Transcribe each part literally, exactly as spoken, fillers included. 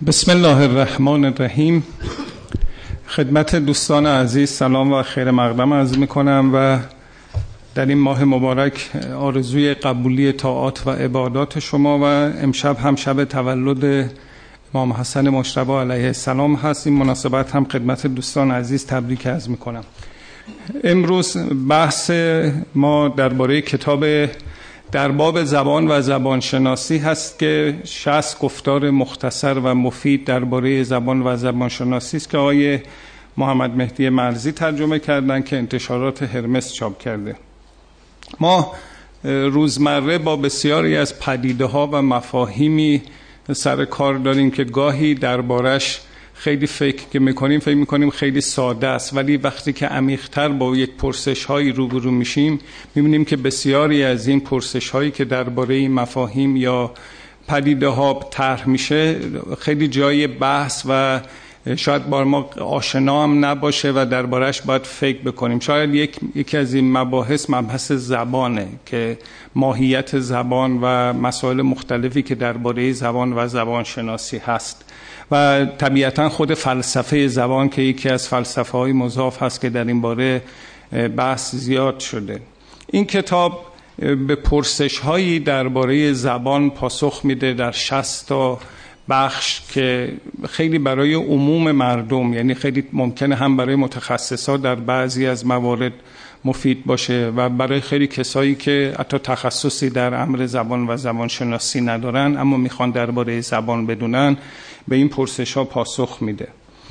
بسم الله الرحمن الرحیم. خدمت دوستان عزیز سلام و خیر مقدم عرض میکنم و در این ماه مبارک آرزوی قبولی طاعات و عبادات شما و امشب هم شب تولد امام حسن مجتبی علیه السلام هست. این مناسبت هم خدمت دوستان عزیز تبریک عرض میکنم. امروز بحث ما درباره کتاب در باب زبان و زبانشناسی هست که شصت گفتار مختصر و مفید درباره زبان و زبانشناسی است که آقای محمد مهدی مرزی ترجمه کردن که انتشارات هرمس چاپ کرده. ما روزمره با بسیاری از پدیده ها و مفاهیمی سر کار داریم که گاهی دربارش خیلی فکر که میکنیم فکر میکنیم خیلی ساده است، ولی وقتی که عمیق‌تر با یک پرسش هایی روبرو میشیم میبینیم که بسیاری از این پرسش هایی که درباره این مفاهیم یا پدیده ها طرح میشه خیلی جای بحث و شاید بار ما آشنا هم نباشه و دربارش باید فکر بکنیم. شاید یک یکی از این مباحث مبحث زبانه که ماهیت زبان و مسائل مختلفی که درباره زبان و زبان شناسی هست و طبیعتا خود فلسفه زبان که یکی از فلسفه های مضاف هست که در این باره بحث زیاد شده. این کتاب به پرسش هایی درباره زبان پاسخ میده در شصت تا بخش که خیلی برای عموم مردم، یعنی خیلی ممکنه هم برای متخصصا در بعضی از موارد مفید باشه و برای خیلی کسایی که حتی تخصصی در امر زبان و زبان شناسی ندارن اما میخوان درباره زبان بدونن به این پرسش ها پاسخ میده.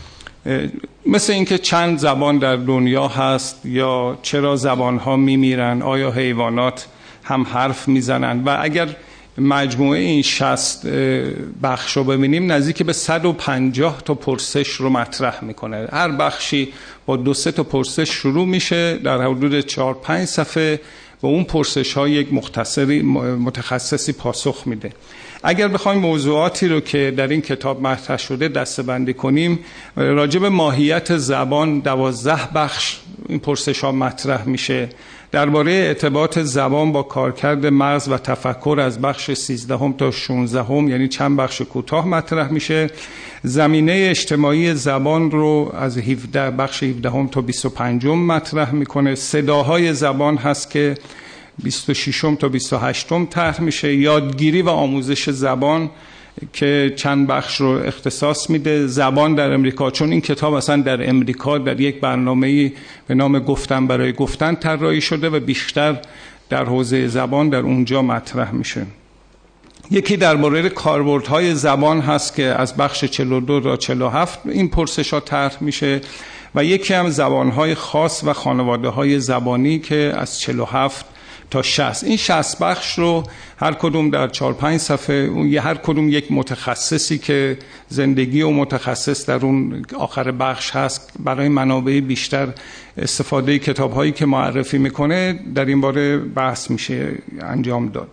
مثل اینکه چند زبان در دنیا هست، یا چرا زبان ها میمیرن، آیا حیوانات هم حرف میزنن، و اگر مجموعه این شصت بخش رو ببینیم نزدیک به صد و پنجاه تا پرسش رو مطرح میکنه. هر بخشی با دو سه تا پرسش شروع میشه، در حدود چهار پنج صفحه به اون پرسش ها یک مختصری متخصصی پاسخ میده. اگر بخوایم موضوعاتی رو که در این کتاب مطرح شده دسته‌بندی کنیم، راجع به ماهیت زبان دوازده بخش این پرسش ها مطرح میشه. درباره ارتباط زبان با کارکرد مغز و تفکر از بخش سیزدهم تا شانزدهم، یعنی چند بخش کوتاه مطرح میشه. زمینه اجتماعی زبان رو از هفده بخش هفدهم تا بیست و پنجم مطرح میکنه. صداهای زبان هست که بیست و ششم تا بیست و هشتم طرح میشه. یادگیری و آموزش زبان که چند بخش رو اختصاص میده. زبان در امریکا، چون این کتاب اصلا در امریکا در یک برنامه‌ای به نام گفتن برای گفتن طراحی شده و بیشتر در حوزه زبان در اونجا مطرح میشه. یکی درباره کاربردهای زبان هست که از بخش چهل و دو تا چهل و هفت این پرسش ها طرح میشه، و یکی هم زبانهای خاص و خانواده‌های زبانی که از چهل و هفت تا شصت. این شصت بخش رو هر کدوم در چهار پنج صفحه، اون هر کدوم یک متخصصی که زندگی و متخصص در اون آخر بخش هست برای منابع بیشتر استفاده کتاب‌هایی که معرفی میکنه در این باره بحث میشه انجام داد.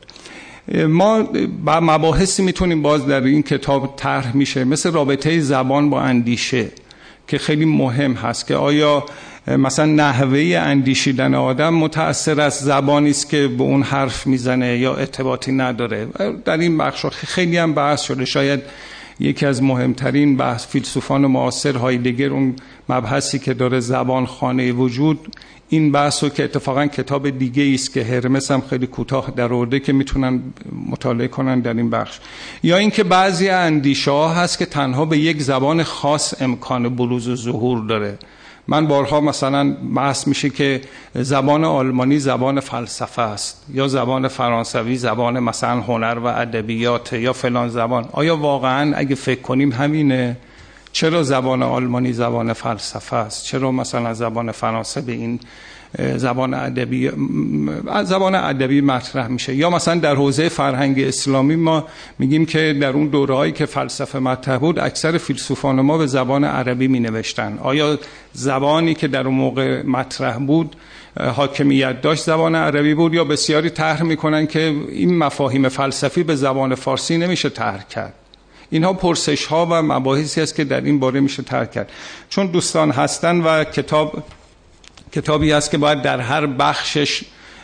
ما با مباحثی میتونیم باز در این کتاب طرح میشه، مثل رابطه زبان با اندیشه که خیلی مهم هست که آیا مثلا نحوه اندیشیدن آدم متأثر از زبانی است که به اون حرف میزنه یا ارتباطی نداره. در این بخش خیلی هم بحث شده. شاید یکی از مهمترین بحث فیلسوفان معاصر هایدگر، اون مبحثی که داره زبان خانه وجود، این بحثو که اتفاقا کتاب دیگه است که هرمس هم خیلی کوتاه در آورده که میتونن مطالعه کنن در این بخش. یا اینکه بعضی اندیشه ها هست که تنها به یک زبان خاص امکان بروز و ظهور داره. من بارها مثلا بحث میشه که زبان آلمانی زبان فلسفه است، یا زبان فرانسوی زبان مثلا هنر و ادبیات، یا فلان زبان. آیا واقعا اگه فکر کنیم همینه؟ چرا زبان آلمانی زبان فلسفه است؟ چرا مثلا زبان فرانسه به این زبان ادبی زبان ادبی مطرح میشه؟ یا مثلا در حوزه فرهنگ اسلامی ما میگیم که در اون دوره‌ای که فلسفه مطرح بود اکثر فیلسوفان ما به زبان عربی مینوشتن. آیا زبانی که در اون موقع مطرح بود حاکمیت داشت زبان عربی بود؟ یا بسیاری طرح میکنن که این مفاهیم فلسفی به زبان فارسی نمیشه طرح کرد. اینها پرسش ها و مباحثی است که در این باره میشه طرح کرد. چون دوستان هستن و کتاب کتابی است که باید در هر بخشش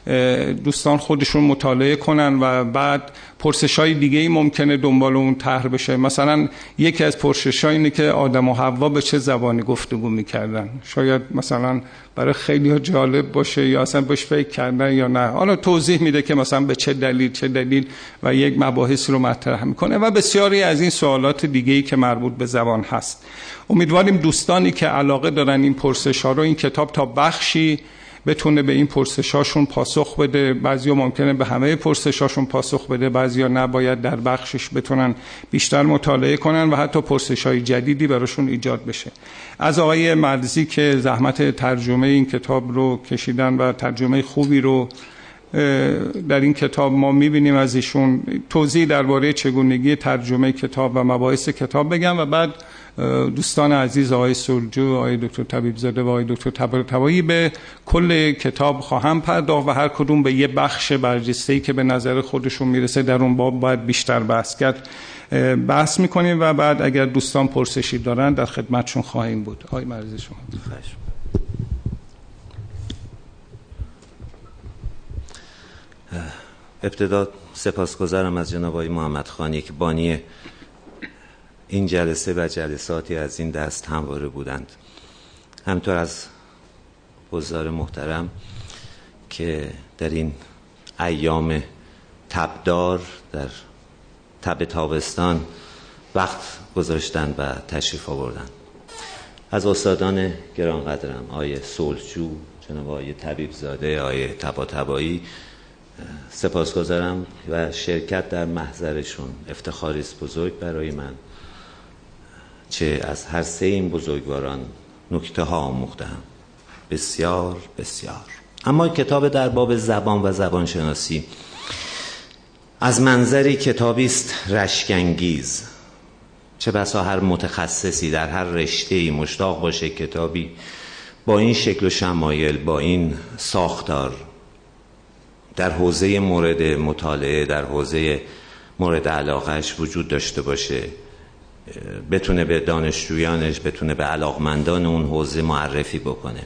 دوستان خودشون مطالعه کنن و بعد پرسش‌های دیگه‌ای ممکنه دنبال اون طرح بشه. مثلا یکی از پرسش‌ها اینه که آدم و حوا به چه زبانی گفتگو می‌کردن. شاید مثلا برای خیلی‌ها جالب باشه یا اصلا بهش فکر کردن یا نه. حالا توضیح میده که مثلا به چه دلیل چه دلیل و یک مباحث رو مطرح می‌کنه و بسیاری از این سوالات دیگه‌ای که مربوط به زبان هست. امیدواریم دوستانی که علاقه دارن این پرسش‌ها رو، این کتاب تا بخشی بتونه به این پرسشاشون پاسخ بده. بعضیا ممکنه به همه پرسشاشون پاسخ بده، بعضیا نباید در بخشش بتونن بیشتر مطالعه کنن و حتی پرسش‌های جدیدی براشون ایجاد بشه. از آقای مرزی که زحمت ترجمه این کتاب رو کشیدن و ترجمه خوبی رو در این کتاب ما می‌بینیم از ایشون، توضیح درباره چگونگی ترجمه کتاب و مباحث کتاب بگم و بعد دوستان عزیز آقای سلجو، آقای دکتر طبیبزاده و آقای دکتر طباطبایی به کل کتاب خواهم پرداخت و هر کدوم به یه بخش برجسته‌ای که به نظر خودشون میرسه در اون باب باید بیشتر بحث کرد بحث میکنیم و بعد اگر دوستان پرسشی دارن در خدمتشون خواهیم بود. آقای مرزی شما. ابتدا سپاسگزارم از جناب آقای محمد خانی که بانی این جلسه و جلساتی از این دست همواره بودند، همطور از حضار محترم که در این ایام تبدار در تب تابستان وقت گذاشتن و تشریف آوردن. از استادان گرانقدرم آقای سلجو، جناب آقای طبیبزاده، آقای طباطبایی سپاسگزارم و شرکت در محضرشون افتخاری است بزرگ برای من، چه از هر سه این بزرگواران نکته ها آموختم بسیار بسیار. اما کتاب در باب زبان و زبانشناسی از منظری کتابی است رشک‌انگیز. چه بسا هر متخصصی در هر رشته‌ای مشتاق باشه کتابی با این شکل و شمایل، با این ساختار در حوزه مورد مطالعه، در حوزه مورد علاقهش وجود داشته باشه، بتونه به دانشجویانش، بتونه به علاقمندان اون حوزه معرفی بکنه.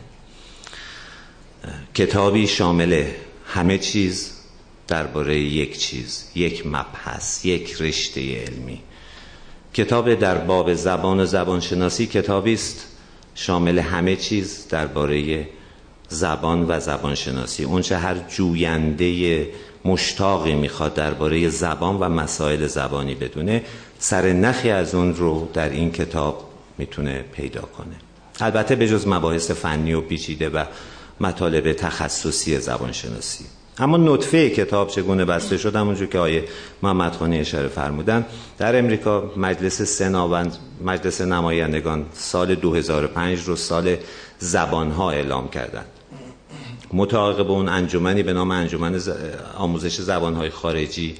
کتابی شامل همه چیز درباره یک چیز، یک مبحث، یک رشته علمی. کتاب در باب زبان و زبانشناسی کتابی است شامل همه چیز درباره زبان و زبانشناسی. اون چه هر جوینده مشتاقی میخواد درباره زبان و مسائل زبانی بدونه، سر نخی از اون رو در این کتاب میتونه پیدا کنه. البته به جز مباحث فنی و پیچیده و مطالب تخصصی زبانشناسی. اما نطفه کتاب چگونه بسته شد، همونجور که آقای محمد خانی اشاره فرمودن، در امریکا مجلس سنا، مجلس نمایندگان سال دو هزار و پنج رو سال زبانها اعلام کردند. متعاقب اون انجمنی به نام انجمن آموزش زبانهای خارجی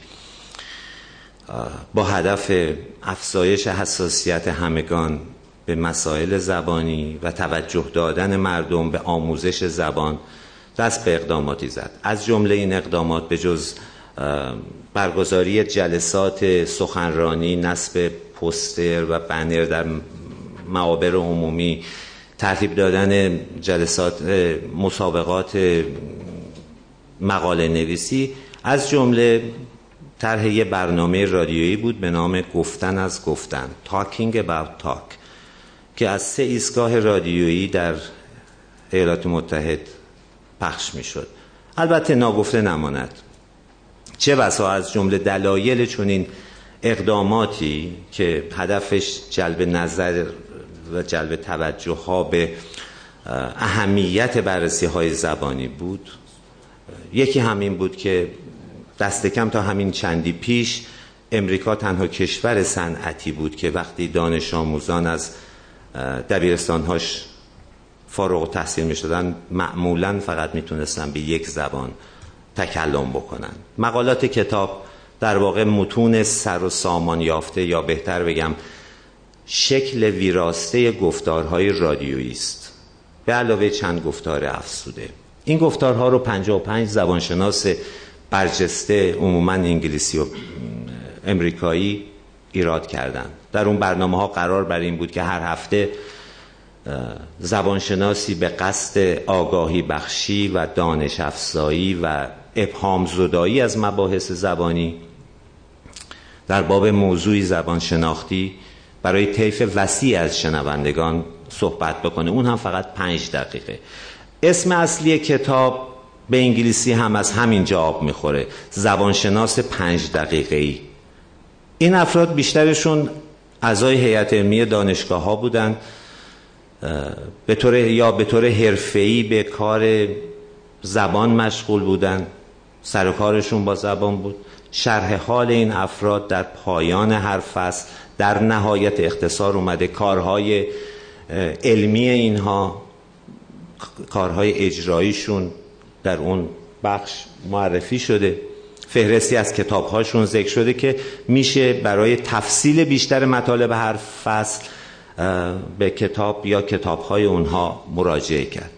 با هدف افزایش حساسیت همگان به مسائل زبانی و توجه دادن مردم به آموزش زبان دست به اقداماتی زد. از جمله این اقدامات به جز برگزاری جلسات سخنرانی، نصب پوستر و بنر در معابر عمومی، ترتیب دادن جلسات مسابقات مقاله نویسی، از جمله طرح یه برنامه رادیویی بود به نام گفتن از گفتن، Talking About Talk، که از سه ایستگاه رادیویی در ایالات متحد پخش می شد. البته ناگفته نماند چه بسا از جمله دلایل چنین اقداماتی که هدفش جلب نظر و جلب توجه ها به اهمیت بررسی های زبانی بود، یکی همین بود که دست کم تا همین چندی پیش امریکا تنها کشور صنعتی بود که وقتی دانش آموزان از دبیرستانهاش فارغ التحصیل می شدن معمولاً فقط می تونستن به یک زبان تکلم بکنن. مقالات کتاب در واقع متون سر و سامان یافته، یا بهتر بگم شکل ویراسته گفتارهای رادیویی است، به علاوه چند گفتار افزوده. این گفتارها رو پنجاه و پنج زبانشناس برجسته، عموماً انگلیسی و امریکایی، ایراد کردند. در اون برنامه ها قرار بر این بود که هر هفته زبانشناسی به قصد آگاهی بخشی و دانش افزایی و ابهام زدایی از مباحث زبانی در باب موضوعی زبان شناختی برای طیف وسیع از شنوندگان صحبت بکنه، اون هم فقط پنج دقیقه. اسم اصلی کتاب به انگلیسی هم از همین جا آب میخوره، زبانشناس پنج دقیقه‌ای. این افراد بیشترشون اعضای هیئت علمی دانشگاه ها بودن، به طور یا به طور حرفه‌ای به کار زبان مشغول بودن، سر و کارشون با زبان بود. شرح حال این افراد در پایان هر فصل در نهایت اختصار اومده، کارهای علمی اینها، کارهای اجراییشون در اون بخش معرفی شده، فهرستی از کتابهاشون ذکر شده که میشه برای تفصیل بیشتر مطالب هر فصل به کتاب یا کتابهای اونها مراجعه کرد.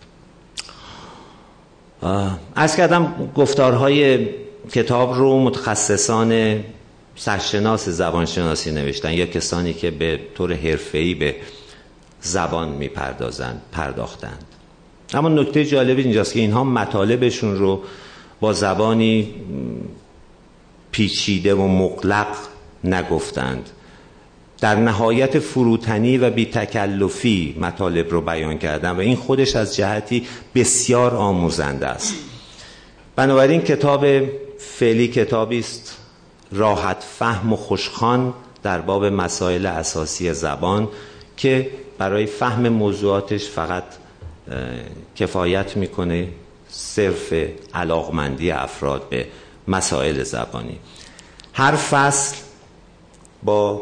عرض کردم گفتارهای کتاب رو متخصصان سرشناس زبانشناسی نوشتن یا کسانی که به طور حرفه‌ای به زبان میپردازند پرداختند. اما نکته جالب اینجاست که اینها مطالبشون رو با زبانی پیچیده و مغلق نگفتند، در نهایت فروتنی و بی تکلفی مطالب رو بیان کردن و این خودش از جهتی بسیار آموزنده است. بنابراین کتاب فعلی کتابی است راحت فهم و خوشخوان در باب مسائل اساسی زبان که برای فهم موضوعاتش فقط کفایت میکنه صرف علاقمندی افراد به مسائل زبانی. هر فصل با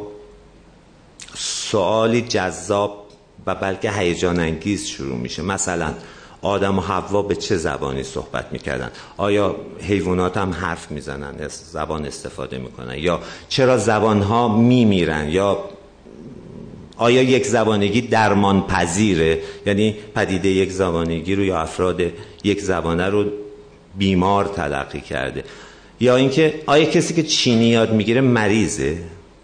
سوالی جذاب و بلکه هیجان انگیز شروع میشه. مثلا آدم و حوا به چه زبانی صحبت میکردن؟ آیا حیوانات هم حرف میزنن، زبان استفاده میکنن؟ یا چرا زبانها میمیرن؟ یا آیا یک زبانگی درمان پذیره؟ یعنی پدیده یک زبانگی رو یا افراد یک زبانه رو بیمار تلقی کرده؟ یا اینکه آیا کسی که چینی یاد میگیره مریضه؟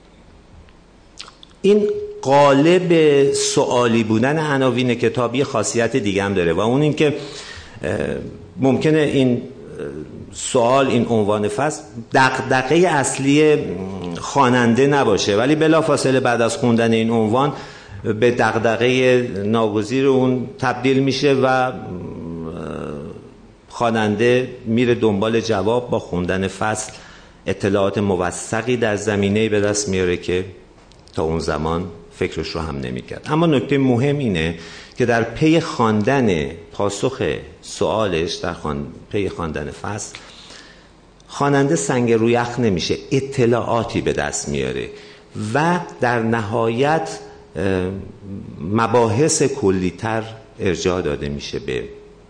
این قالب سوالی بودن عناوین کتابی خاصیت دیگه هم داره و اون این که ممکنه این سوال، این عنوان فصل دغدغه اصلی خواننده نباشه، ولی بلافاصله بعد از خوندن این عنوان به دغدغه ناگزیر اون تبدیل میشه و خواننده میره دنبال جواب. با خوندن فصل اطلاعات موثقی در زمینه‌ای به دست میاره که تا اون زمان فکرش رو هم نمی‌کرد. اما نکته مهم اینه که در پی خواندن پاسخ سوالش، در خوان... پی خواندن فصل، خواننده سنگ روی یخ نمیشه، اطلاعاتی به دست میاره و در نهایت مباحث کلی‌تر ارجاع داده میشه به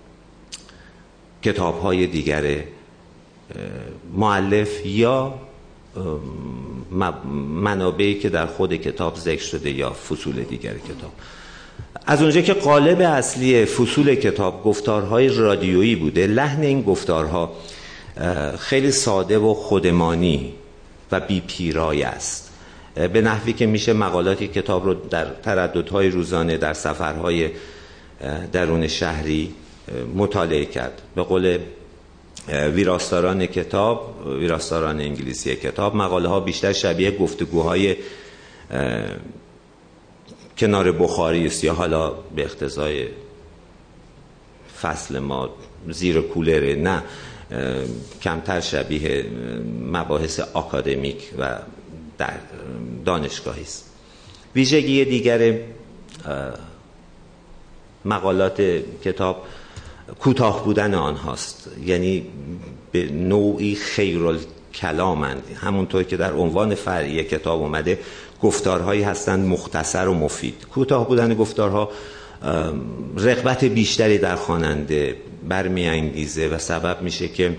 کتاب‌های دیگر مؤلف یا منابعی که در خود کتاب ذکر شده یا فصول دیگر کتاب. از اونجا که قالب اصلی فصول کتاب گفتارهای رادیویی بوده، لحن این گفتارها خیلی ساده و خودمانی و بی پیرایه است، به نحوی که میشه مقالاتی کتاب رو در ترددهای روزانه در سفرهای درون شهری مطالعه کرد. به قول ویراستاران کتاب، ویراستاران انگلیسی کتاب، مقاله ها بیشتر شبیه گفتگوهای کنار بخاری است یا حالا به اقتضای فصل ما زیر کولره، نه، کمتر شبیه مباحث آکادمیک و در دانشگاهی است. ویژگی دیگر مقالات کتاب کوتاه بودن آنهاست، یعنی به نوعی خیرالکلامند، همونطور که در عنوان فرعی کتاب اومده گفتارهایی هستند مختصر و مفید. کوتاه بودن گفتارها رغبت بیشتری در خواننده برمی‌انگیزه و سبب میشه که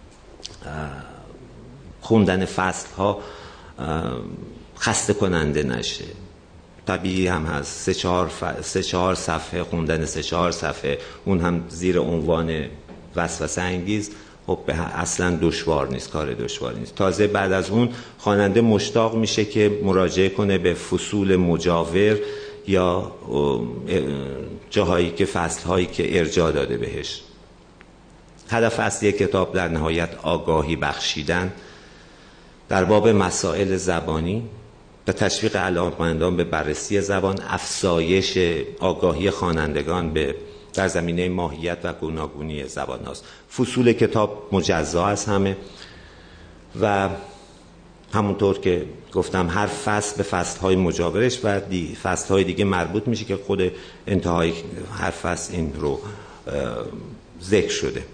خوندن فصل‌ها خسته کننده نشه. طبیعی هم هست سه چهار ف... سه چهار صفحه خوندن سه چهار صفحه، اون هم زیر عنوان وسوسه انگیز، خب اصلا دشوار نیست، کار دشواری نیست. تازه بعد از اون خواننده مشتاق میشه که مراجعه کنه به فصول مجاور یا جاهایی که فصلهایی که ارجاع داده بهش. هدف اصلی کتاب در نهایت آگاهی بخشیدن در باب مسائل زبانی و تشویق علاقه‌مندان به بررسی زبان، افزایش آگاهی خوانندگان به در زمینه ماهیت و گوناگونی زبان هاست. فصول کتاب مجزا از همه و همونطور که گفتم هر فصل به فصل‌های مجاورش و دی فصل‌های دیگه مربوط میشه که خود انتهای هر فصل این رو ذکر شده.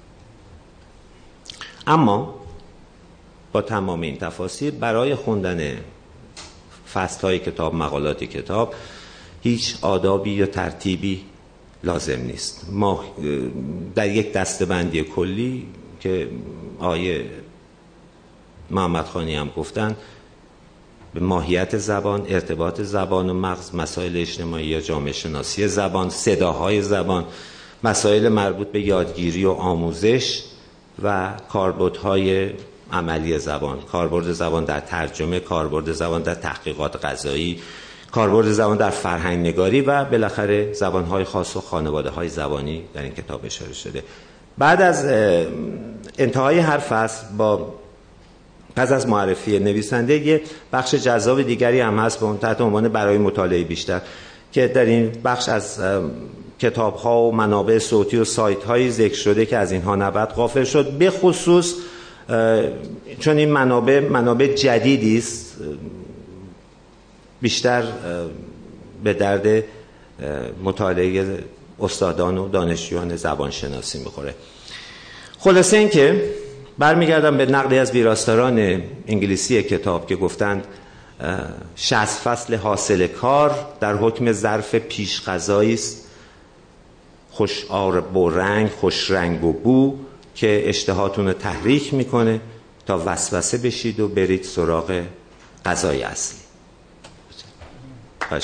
اما با تمام این تفاصیل برای خوندن فصل‌های کتاب، مقالات کتاب، هیچ آدابی یا ترتیبی لازم نیست. ما در یک دسته‌بندی کلی که آیه محمد خانی هم گفتن به ماهیت زبان، ارتباط زبان و مغز، مسائل اجتماعی یا جامعه شناسی زبان، صداهای زبان، مسائل مربوط به یادگیری و آموزش و کاربردهای عملی زبان، کاربرد زبان در ترجمه، کاربرد زبان در تحقیقات قضایی، کاربرد زبان در فرهنگ نگاری و بالاخره زبانهای خاص و خانواده‌های زبانی در این کتاب اشاره شده. بعد از انتهای هر فصل با پس از معرفی نویسنده یه بخش جذاب دیگری هم هست به اون تحت عنوان برای مطالعه بیشتر که در این بخش از کتاب‌ها و منابع صوتی و سایت‌های ذکر شده که از اینها نباید غافل شد، به خصوص چون این منابع منابع جدیدی است بیشتر به درد مطالعه استادان و دانشجویان زبانشناسی میخوره. خلاصه این که برمیگردم به نقلی از ویراستاران انگلیسی کتاب که گفتند شصت فصل حاصل کار در حکم ظرف پیش غذایی است، خوش آرب و رنگ، خوش رنگ و بو که اشتهاتون رو تحریک میکنه تا وسوسه بشید و برید سراغ غذای اصلی. باشه.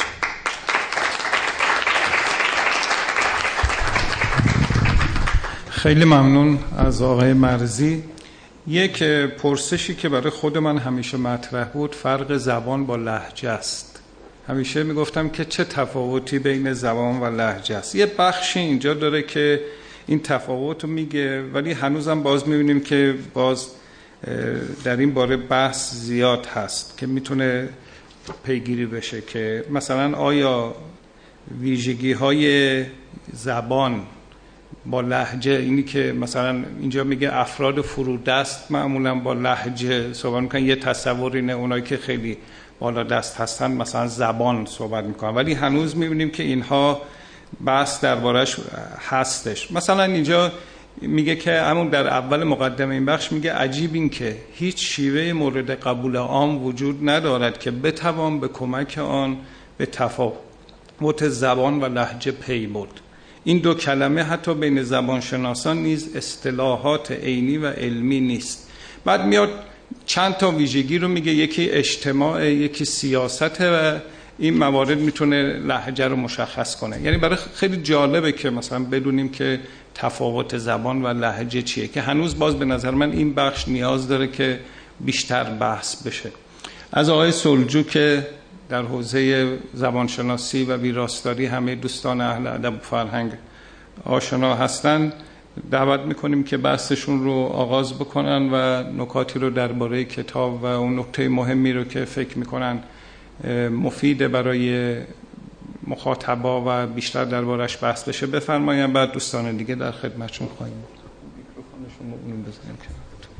خیلی ممنون از آقای مرزی. یک پرسشی که برای خود من همیشه مطرح بود فرق زبان با لهجه است. همیشه میگفتم که چه تفاوتی بین زبان و لهجه است. یه بخشی اینجا داره که این تفاوت رو میگه ولی هنوزم باز میبینیم که باز در این باره بحث زیاد هست که میتونه پیگیری بشه که مثلا آیا ویژگی های زبان با لهجه، اینی که مثلا اینجا میگه افراد فرودست معمولا با لهجه صحبت میکنن، یه تصور اینه اونایی که خیلی بالا دست هستن مثلا زبان صحبت میکنن، ولی هنوز میبینیم که اینها بحث دربارش هستش. مثلا اینجا میگه که همون در اول مقدمه این بخش میگه عجیب این که هیچ شیوه مورد قبول عام وجود ندارد که بتوان به کمک آن به تفاوت زبان و لهجه پی برد. این دو کلمه حتی بین زبانشناسان نیز اصطلاحات عینی و علمی نیست. بعد میاد چند تا ویژگی رو میگه، یکی اجتماع، یکی سیاست و این موارد میتونه لهجه رو مشخص کنه. یعنی برای خیلی جالبه که مثلا بدونیم که تفاوت زبان و لهجه چیه که هنوز باز به نظر من این بخش نیاز داره که بیشتر بحث بشه. از آقای سلجو که در حوزه زبانشناسی و ویراستاری همه دوستان اهل ادب و فرهنگ آشنا هستند دعوت میکنیم که بحثشون رو آغاز بکنن و نکاتی رو درباره کتاب و اون نکته مهمی رو که فکر میکنن مفیده برای مخاطبا و بیشتر دربارش بحث بشه بفرمایید. بعد دوستان دیگه در خدمتشون خواهیم بود. میکروفونشون رو اونم بزنیم کنار.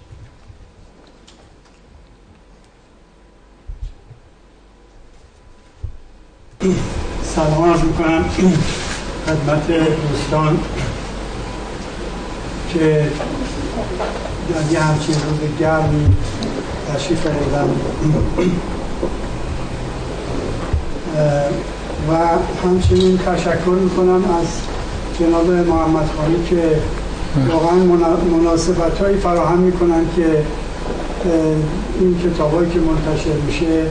سلام عرض میکنم خدمت دوستان که در یه همچین روز گرمی تشریف آوردن و همچنین تشکر میکنم از جناب محمد خانی که واقعا مناسبت‌هایی فراهم میکنن که این کتابایی که منتشر میشه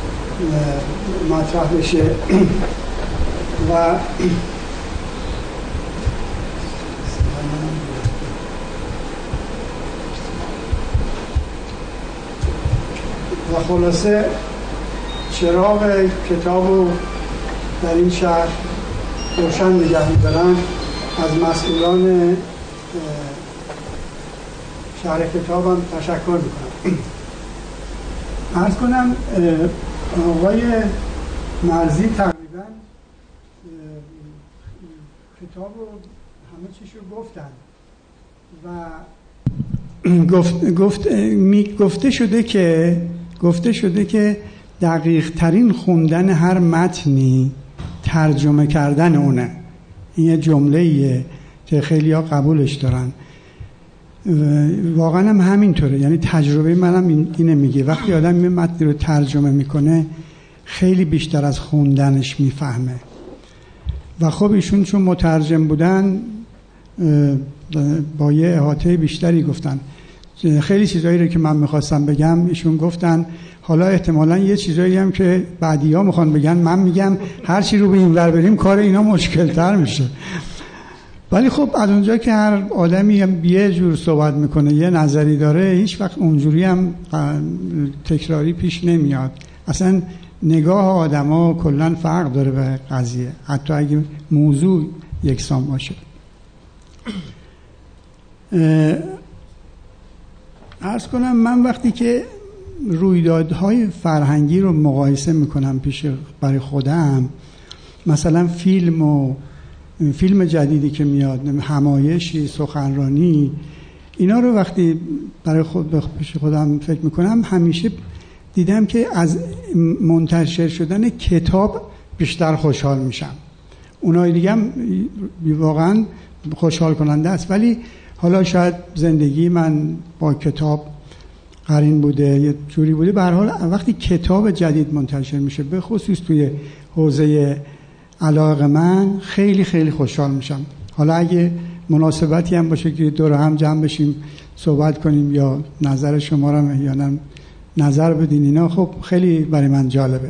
مطرح بشه و و خلاصه چراغ کتاب رو در این شهر روشن نگه می‌دارن از مسئولان شرح کتابم تشکر میکنم. عرض کنم آقای مرزی تقریبا کتاب رو همه چیش رو گفتن و گفت گفت می گفته شده که گفته شده که دقیق ترین خوندن هر متنی ترجمه کردن اونه. این یه جمله‌ایه که خیلی ها قبولش دارن. واقعا هم همینطوره، یعنی تجربه منم اینه میگه وقتی آدم یه متن رو ترجمه میکنه خیلی بیشتر از خوندنش میفهمه. و خب ایشون چون مترجم بودن با یه احاطه بیشتری گفتن. خیلی چیزایی رو که من میخواستم بگم ایشون گفتن. حالا احتمالاً یه چیزایی هم که بعدی‌ها میخوان بگن من میگم هر چی رو به این ور بریم کار اینا مشکل‌تر میشه. ولی خب از اونجا که هر آدمی هم یه جور صحبت میکنه یه نظری داره، هیچ وقت اونجوری هم تکراری پیش نمیاد. اصلا نگاه آدما کلا فرق داره به قضیه، حتی اگه موضوع یکسان باشه. عرض کنم من وقتی که رویدادهای فرهنگی رو مقایسه میکنم پیش برای خودم، مثلا فیلم و فیلم جدیدی که میاد، همایشی، سخنرانی، اینا رو وقتی برای خود پیش خودم فکر میکنم همیشه دیدم که از منتشر شدن کتاب بیشتر خوشحال میشم. اونای دیگه هم واقعا خوشحال کننده است، ولی حالا شاید زندگی من با کتاب قرین بوده، یه جوری بوده. به هر حال وقتی کتاب جدید منتشر میشه، به خصوص توی حوزه علاقه من، خیلی خیلی خوشحال میشم. حالا اگه مناسبتی هم باشه که دور هم جمع بشیم صحبت کنیم یا نظر شما رو احیانا نظر بدین، اینا خب خیلی برای من جالبه.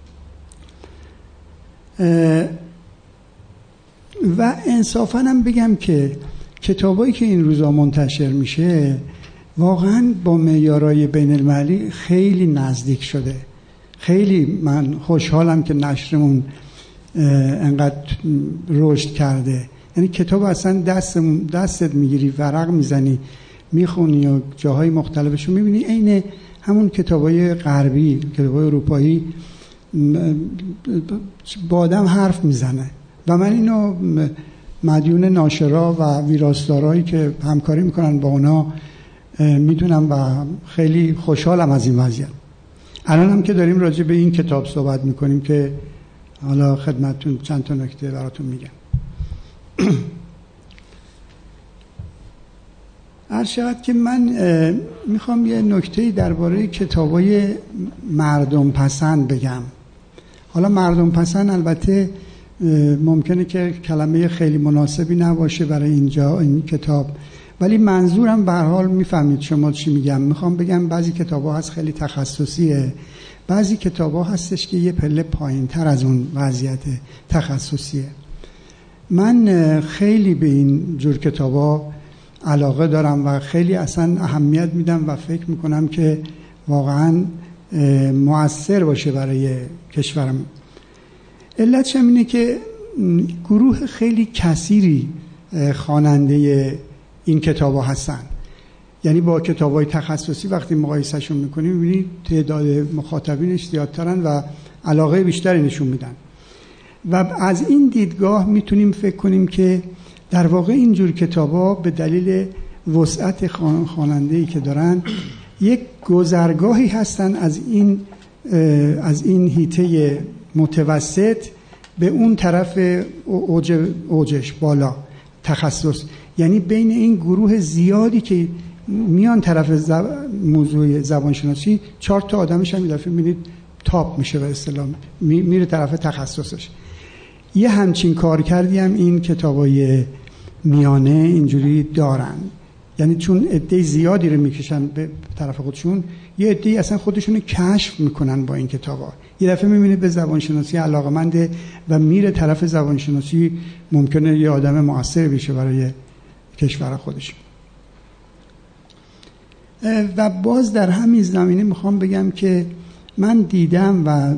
و انصافاً هم بگم که کتابایی که این روزا منتشر میشه واقعاً با معیارهای بین المللی خیلی نزدیک شده. خیلی من خوشحالم که نشرمون انقدر رشد کرده. یعنی کتاب اصلا دست دستت میگیری، ورق میزنی، میخونی و جاهای مختلفش رو میبینی عین همون کتابای غربی، کتابای اروپایی با آدم حرف میزنه. و من اینو مدیون ناشرا و ویراستارایی که همکاری میکنن با اونا میدونم و خیلی خوشحالم از این وضعیت. الان هم که داریم راجع به این کتاب صحبت میکنیم که حالا خدمتتون چند تا نکته براتون میگم. هر شود که من میخوام یه نکته درباره کتابای مردم پسند بگم. حالا مردم پسند البته ممکنه که کلمه خیلی مناسبی نباشه برای اینجا این کتاب، ولی منظورم به هر حال میفهمید شما چی میگم. میخوام بگم بعضی کتابا هست خیلی تخصصیه، بعضی کتابا هستش که یه پله پایین تر از اون وضعیت تخصصیه. من خیلی به این جور کتابا علاقه دارم و خیلی اصلا اهمیت میدم و فکر میکنم که واقعا مؤثر باشه برای کشورم. علتش هم اینه که گروه خیلی کثیری خواننده این کتابا هستن. یعنی با کتابای تخصصی وقتی مقایسهشون میکنیم میبینید تعداد مخاطبینش زیادترن و علاقه بیشتری نشون میدن. و از این دیدگاه میتونیم فکر کنیم که در واقع اینجور کتابا به دلیل وسعت خواننده‌ای که دارن یک گذرگاهی هستن از این از این حیطه متوسط به اون طرف اوج اوجش بالا تخصص. یعنی بین این گروه زیادی که میان طرف زب... موضوع زبانشناسی، چهار تا آدمش هم یه دفعه می‌بینید تاپ میشه به اصطلاح، می... میره طرف تخصصش. یه همچین کار کردی هم این کتابای میانه اینجوری دارن. یعنی چون عده زیادی رو میکشن به طرف خودشون، یه عده اصلا خودشون رو کشف میکنن با این کتابا. یه دفعه میبینید به زبانشناسی علاقه‌منده و میره طرف زبانشناسی، ممکنه یه آدم مؤثر بشه برای کشور خودش. و باز در همین زمینه میخوام بگم که من دیدم و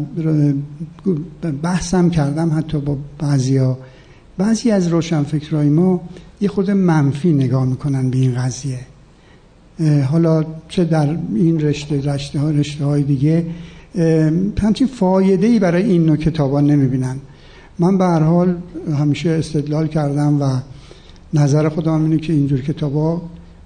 بحثم کردم حتی با بعضیا، بعضی از روشنفکرای ما یه خود منفی نگاه میکنن به این قضیه. حالا چه در این رشته رشته ها رشته های دیگه همچین فایده‌ای برای این نوع کتابا نمیبینن. من به هر حال همیشه استدلال کردم و نظر خودم اینه که اینجور کتابا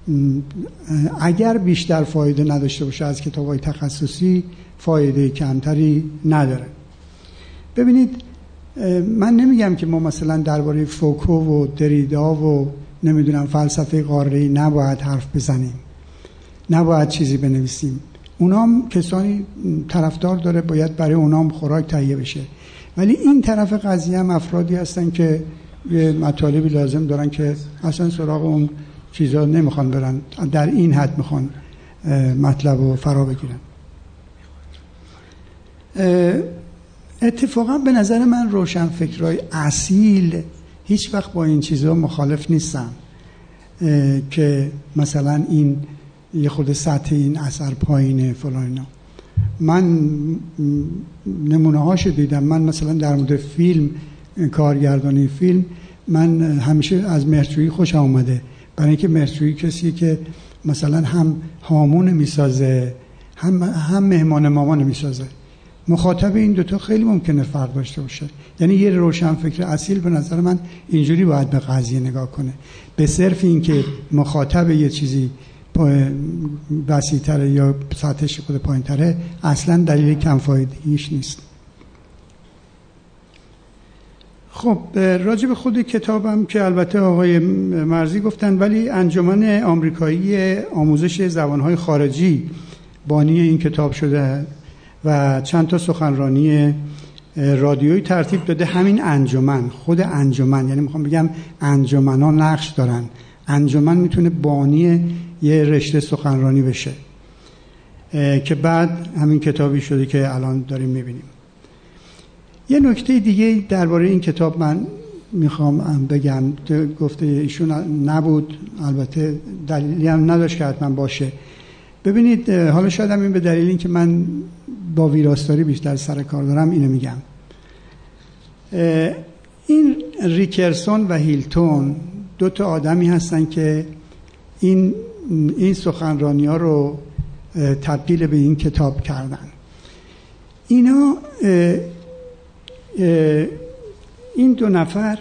اگر بیشتر فایده نداشته باشه از کتابای تخصصی فایده کمتری نداره. ببینید من نمیگم که ما مثلا درباره فوکو و دریدا و نمیدونم فلسفه قاره‌ای نباید حرف بزنیم، نباید چیزی بنویسیم. اونام کسانی طرفدار داره، باید برای اونام خوراک تهیه بشه، ولی این طرف قضیه هم افرادی هستن که یه مطالبی لازم دارن که اصلا سراغ اون چیزا نمیخوان برن، در این حد میخوان مطلب رو فرا بگیرن. اتفاقا به نظر من روشنفکرای اصیل هیچ وقت با این چیزا مخالف نیستن که مثلا این یه خود سطح این اثر پایینه فلان اینا. من نمونه هاشو دیدم. من مثلا در مورد فیلم، کارگردانی فیلم، من همیشه از مهرجویی خوشم اومده، برای اینکه مهرجویی کسی که مثلا هم هامون میسازه هم هم مهمان مامان میسازه. مخاطب این دوتا خیلی ممکنه فرق داشته باشه. یعنی یه روشنفکر اصیل به نظر من اینجوری باید به قضیه نگاه کنه، به صرف این که مخاطب یه چیزی وسیع‌تره یا سطحش خود پایین‌تره اصلا دلیل کم فایدگیش نیست. خب راجع به خود کتابم که البته آقای مرزی گفتن، ولی انجمن آمریکایی آموزش زبان‌های خارجی بانی این کتاب شده و چند تا سخنرانی رادیویی ترتیب داده. همین انجمن، خود انجمن، یعنی میخوام بگم انجمن‌ها نقش دارن. انجمن میتونه بانی یه رشته سخنرانی بشه که بعد همین کتابی شده که الان داریم میبینیم. یه نکته دیگه درباره این کتاب من میخوام بگم، گفته ایشون نبود، البته دلیلی هم نداشت که حتما باشه. ببینید حالا شاید هم این به دلیل این که من با ویراستاری بیشتر سر کار دارم اینو میگم. این ریکرسون و هیلتون دو تا آدمی هستن که این این سخنرانی ها رو تبدیل به این کتاب کردن. اینا اه اه این دو نفر،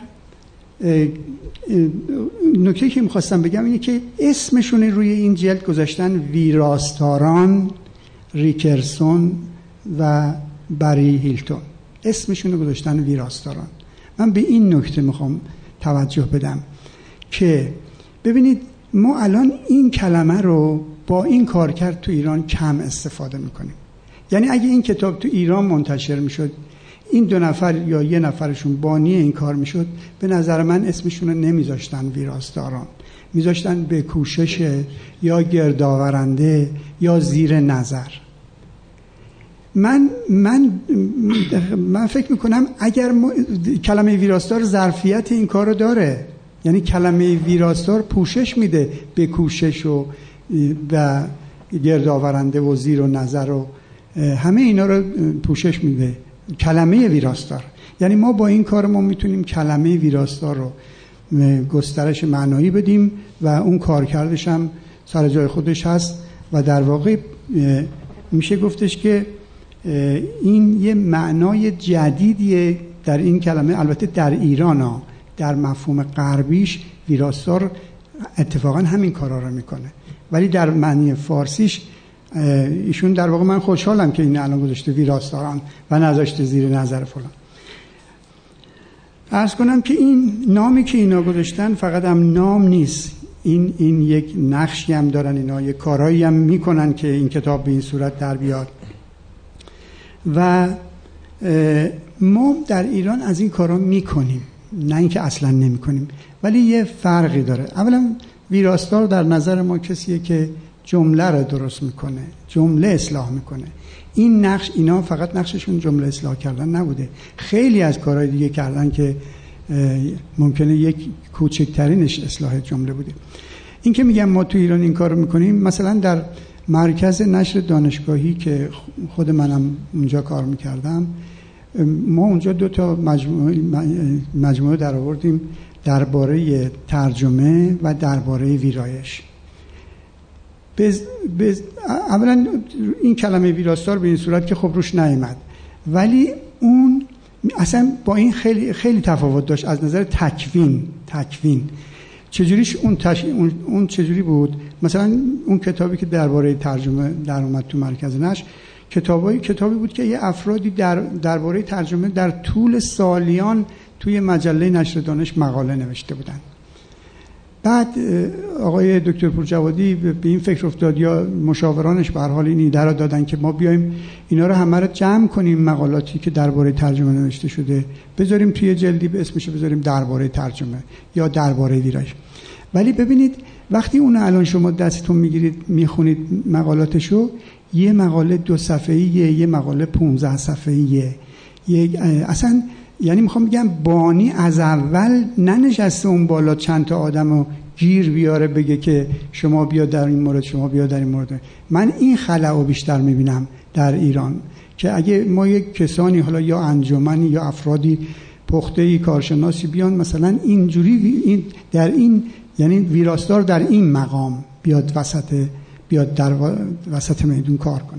نکته که میخواستم بگم اینه که اسمشون روی این جلد گذاشتن ویراستاران، ریکرسون و بری هیلتون. اسمشون رو گذاشتن ویراستاران. من به این نکته میخوام توجه بدم که ببینید ما الان این کلمه رو با این کارکرد تو ایران کم استفاده میکنیم. یعنی اگه این کتاب تو ایران منتشر میشد، این دو نفر یا یه نفرشون بانی این کار میشد، به نظر من اسمشون رو نمیذاشتن ویراستاران، میذاشتن به کوشش یا گردآورنده یا زیر نظر. من من من فکر میکنم اگر کلمه ویراستار ظرفیت این کار رو داره، یعنی کلمه ویراستار پوشش میده به کوشش و و گردآورنده و زیر و نظر و همه اینا رو پوشش میده کلمه ویراستار. یعنی ما با این کار ما میتونیم کلمه ویراستار رو گسترش معنایی بدیم و اون کارکردش هم سر جای خودش هست و در واقع میشه گفتش که این یه معنای جدیدیه در این کلمه. البته در ایران ها در مفهوم غربیش ویراستار اتفاقا همین کارا رو میکنه، ولی در معنی فارسیش ایشون در واقع من خوشحالم که این الان گذاشته ویراستاران و نذاشته زیر نظر فلان. عرض کنم که این نامی که اینا گذاشتن فقط هم نام نیست، این این یک نقشی هم دارن، اینا یک کارهایی هم میکنن که این کتاب به این صورت در بیاد. و ما در ایران از این کارا میکنیم، نه اینکه اصلا نمیکنیم، ولی یه فرقی داره. اولا ویراستار در نظر ما کسیه که جمله رو درست میکنه، جمله اصلاح میکنه. این نقش، اینا فقط نقششون جمله اصلاح کردن نبوده، خیلی از کارهای دیگه کردن که ممکنه یک کوچکترینش اصلاح جمله بوده. این که میگم ما تو ایران این کار رو میکنیم، مثلا در مرکز نشر دانشگاهی که خود منم اونجا کار میکردم، ما اونجا دو تا مجموعه مجموعه در آوردیم درباره ترجمه و درباره ویرایش. بز... بز... اولا این کلمه ویراستار به این صورت که خب روش نیامد، ولی اون اصلا با این خیلی خیلی تفاوت داشت از نظر تکوین. تکوین چجوریش اون تش... اون, اون چجوری بود؟ مثلا اون کتابی که درباره ترجمه در اومد تو مرکز نشر، کتابای کتابی بود که یه افرادی در درباره ترجمه در طول سالیان توی مجله نشر دانش مقاله نوشته بودن. بعد آقای دکتر پورجوادی به این فکر افتاد یا مشاورانش به هر حال این ایده را دادن که ما بیایم اینا رو همه رو جمع کنیم، مقالاتی که درباره ترجمه نوشته شده بذاریم توی جلدی، به اسمش بذاریم درباره ترجمه یا درباره ویرایش. ولی ببینید وقتی اون الان شما دستتون میگیرید میخونید مقالاتشو، یه مقاله دو صفحه‌ایه، یه مقاله پانزده صفحه‌ایه، یه اصلا یعنی میخوام بگم بانی از اول ننشسته اون بالا چند تا آدمو گیر بیاره بگه که شما بیا در این مورد، شما بیا در این مورد. من این خلأ بیشتر میبینم در ایران که اگه ما یک کسانی حالا یا انجمنی یا افرادی پخته‌ای کارشناسی بیان مثلا اینجوری این در این یعنی ویراستار در این مقام بیاد وسط بیاد در وسط میدون کار کنه.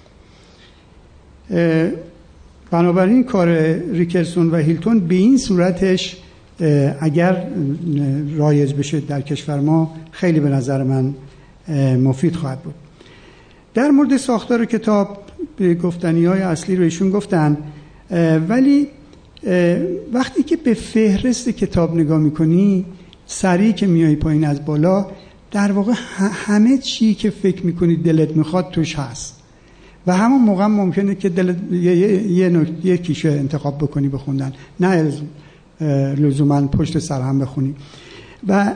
بنابراین کار ریکرسون و هیلتون به این صورتش اگر رایج بشه در کشور ما خیلی به نظر من مفید خواهد بود. در مورد ساختار کتاب به گفتنی‌های اصلی رو ایشون گفتن، ولی وقتی که به فهرست کتاب نگاه میکنی سریع که میای پایین از بالا، در واقع همه چی که فکر میکنی دلت میخواد توش هست و همون موقع ممکنه که دلت یه یه یه کیشه انتخاب بکنی بخوندن، نه لزوما پشت سر هم بخونی. و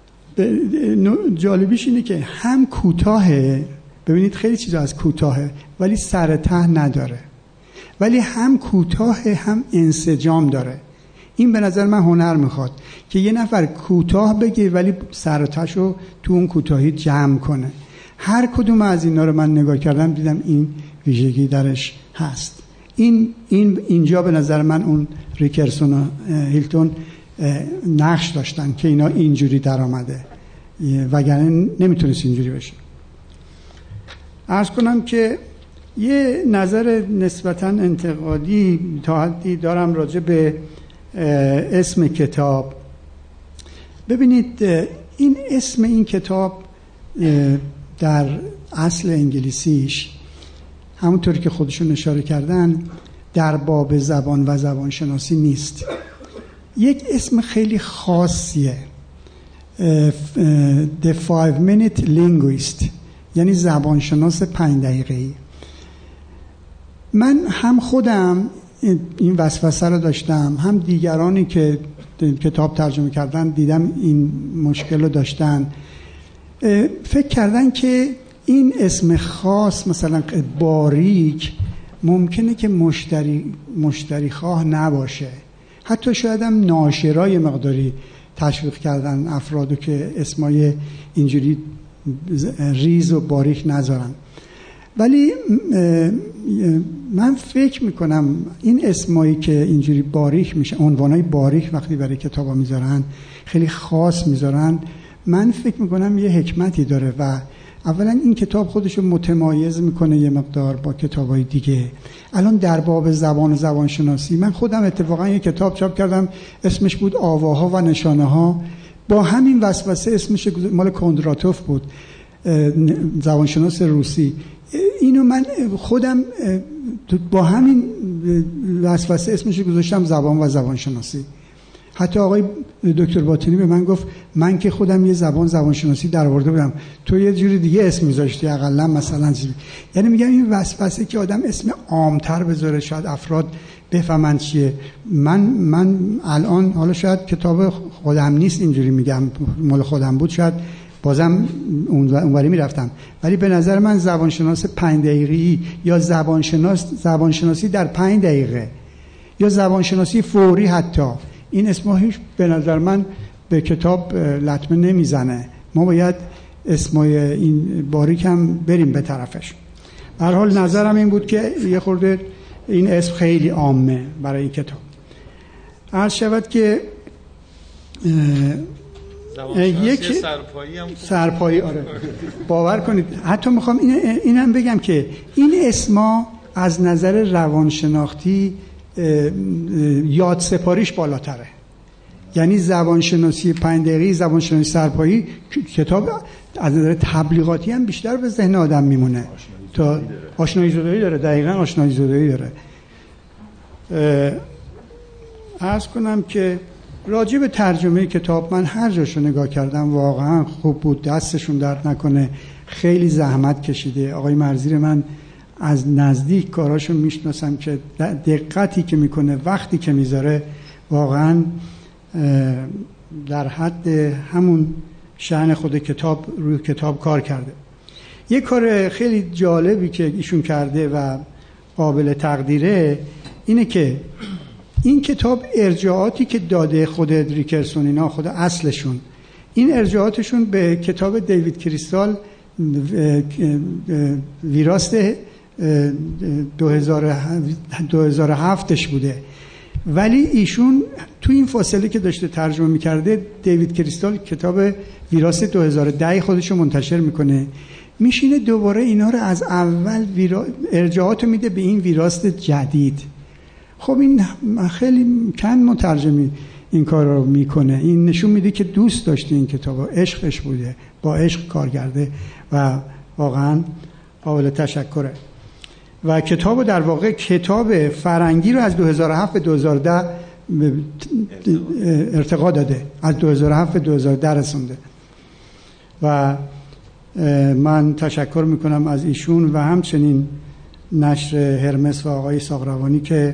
جالبیش اینه که هم کوتاهه، ببینید خیلی چیزا از کوتاهه ولی سر ته نداره، ولی هم کوتاه هم انسجام داره. این به نظر من هنر میخواد که یه نفر کوتاه بگه ولی سر و تهشو تو اون کوتاهی جمع کنه. هر کدوم از اینا رو من نگاه کردم دیدم این ویژگی درش هست. این این اینجا به نظر من اون ریکرسون و هیلتون نقش داشتن که اینا اینجوری در آمده، وگرنه نمیتونست اینجوری بشه. عرض کنم که یه نظر نسبتاً انتقادی تا حدی دارم راجع به اسم کتاب. ببینید این اسم این کتاب در اصل انگلیسیش همونطوری که خودشون اشاره کردن در باب زبان و زبانشناسی نیست، یک اسم خیلی خاصیه، The Five Minute Linguist، یعنی زبانشناس پنج دقیقه‌ای. من هم خودم این وسوسه رو داشتم، هم دیگرانی که کتاب ترجمه کردن دیدم این مشکل رو داشتن. فکر کردن که این اسم خاص مثلا باریک ممکنه که مشتری مشتری خواه نباشه، حتی شاید هم ناشرای مقداری تشویق کردن افرادو که اسمای اینجوری ریز و باریک نذارن. ولی من فکر میکنم این اسمایی که اینجوری باریک میشه، عنوانای باریک وقتی برای کتابا میذارن خیلی خاص میذارن، من فکر میکنم یه حکمتی داره و اولا این کتاب خودشو متمایز میکنه یه مقدار با کتابای دیگه. الان در باب زبان و زبانشناسی من خودم اتفاقا یه کتاب چاپ کردم اسمش بود آواها و نشانه ها، با همین وسوسه اسمش مال کندراتوف بود، زبانشناس روسی. اینو من خودم با همین وسوسه اسمش گذاشتم زبان و زبانشناسی. حتی آقای دکتر باطنی به من گفت من که خودم یه زبان زبانشناسی در آورده بودم، تو یه جوری دیگه اسم میذاشتی اقلا مثلا. یعنی میگم این وسوسه که آدم اسم عامتر بذاره شاید افراد بفهمن چیه. من من الان حالا شاید کتاب خودم نیست اینجوری میگم، مال خودم بود شاید بازم اونوری میرفتم، ولی به نظر من زبانشناس پنج دقیقه‌ای یا زبانشناس زبانشناسی در پنج دقیقه یا زبانشناسی فوری، حتی این اسمها هیچ به نظر من به کتاب لطمه نمیزنه. ما باید اسمای این باریک هم بریم به طرفش. به هر حال نظرم این بود که یه خورده این اسم خیلی عامه برای این کتاب. عرض شود که یک سرپایی هم سرپایی آره باور کنید حتی میخوام این اینم بگم که این اسما از نظر روانشناختی یاد سپاریش بالاتره. یعنی زبانشناسی پنج دقیقه‌ای، زبانشناسی سرپایی، کتاب از نظر تبلیغاتی هم بیشتر به ذهن آدم میمونه تا آشنایی زدایی داره. دقیقاً آشنایی زدایی داره. عرض کنم که راجع به ترجمه کتاب من هر جاشو نگاه کردم واقعا خوب بود، دستشون درد نکنه، خیلی زحمت کشیده. آقای مرزیر من از نزدیک کاراشو میشناسم که دقتی که میکنه، وقتی که میذاره واقعا در حد همون شأن خود کتاب روی کتاب کار کرده. یه کار خیلی جالبی که ایشون کرده و قابل تقدیره اینه که این کتاب ارجاعاتی که داده خود ریکرسون اینا، خود اصلشون، این ارجاعاتشون به کتاب دیوید کریستال ویراست دو هزار و هفتش بوده، ولی ایشون تو این فاصله که داشته ترجمه میکرده دیوید کریستال کتاب ویراست دو هزار و ده خودشو منتشر میکنه، میشینه دوباره اینا رو از اول ویرا... ارجاعاتو میده به این ویراست جدید. خب این خیلی کم مترجمی این کار رو میکنه. این نشون میده که دوست داشته این کتاب، عشقش بوده، با عشق کار کرده و واقعا قابل تشکره. و کتاب در واقع کتاب فرنگی رو از دو هزار و هفت به دو هزار و ده ارتقا داده، از دو هزار و هفت به دو هزار و ده رسونده و من تشکر میکنم از ایشون و همچنین نشر هرمس و آقای ساقروانی که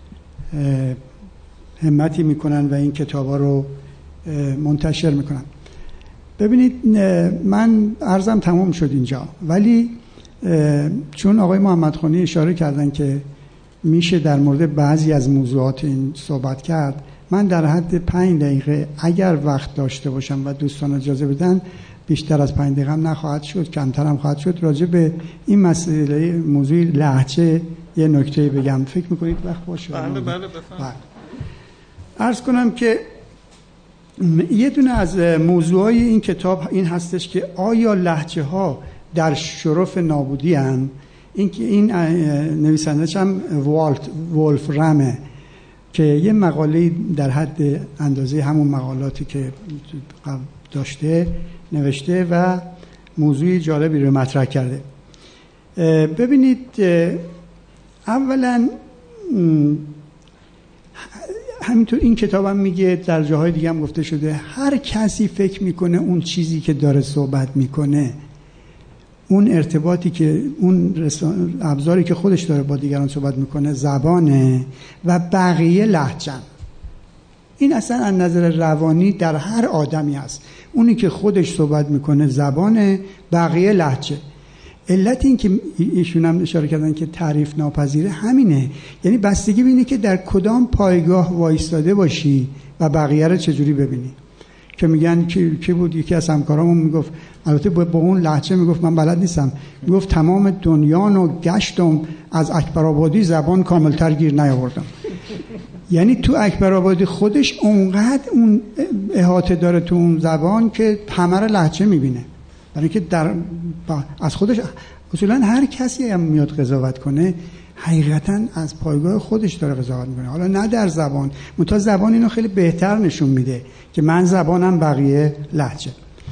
همتی میکنن و این کتابا رو منتشر میکنن. ببینید من عرضم تمام شد اینجا، ولی چون آقای محمدخانی اشاره کردن که میشه در مورد بعضی از موضوعات این صحبت کرد، من در حد پنج دقیقه اگر وقت داشته باشم و دوستان اجازه بدن، بیشتر از پنج دقیقه هم نخواهد شد، کمتر هم خواهد شد، راجع به این مسئله موضوع لهجه یه نکته بگم. فکر میکنید وقت باشه؟ بله بله بفرمایید. عرض کنم که یه دونه از موضوعای این کتاب این هستش که آیا لهجه ها در شرف نابودی هم؟ این که این نویسنده‌ش هم والت ولفرامه که یه مقاله در حد اندازه همون مقالاتی که داشته نوشته و موضوعی جالبی رو مطرح کرده. ببینید اولا همینطور این کتاب هم میگه، در جاهای دیگه هم گفته شده، هر کسی فکر میکنه اون چیزی که داره صحبت میکنه، اون ارتباطی که اون ابزاری که خودش داره با دیگران صحبت میکنه زبانه و بقیه لهجه‌ن. این اصلا از نظر روانی در هر آدمی هست. اونی که خودش صحبت میکنه زبانه، بقیه لهجه. علت این که ایشون هم اشاره کردن که تعریف ناپذیره همینه، یعنی بستگی بینه که در کدام پایگاه وایستاده باشی و بقیه رو چجوری ببینی. که میگن کی کی بود یکی از همکارامون میگفت، البته با اون لهجه میگفت من بلد نیستم، میگفت تمام دنیا رو گشتم از اکبرآبادی زبان کاملتر گیر نیاوردم. یعنی تو اکبرآبادی خودش اونقدر اون احاطه داره تو اون زبان که همه رو لهجه میبینه، برای اینکه در از خودش اصولا هر کسی هم میاد قضاوت کنه حقیقتا از پایگاه خودش داره قضاوت میکنه، حالا نه در زبان، منتها زبان اینو خیلی بهتر نشون میده که من زبانم بقیه لهجه.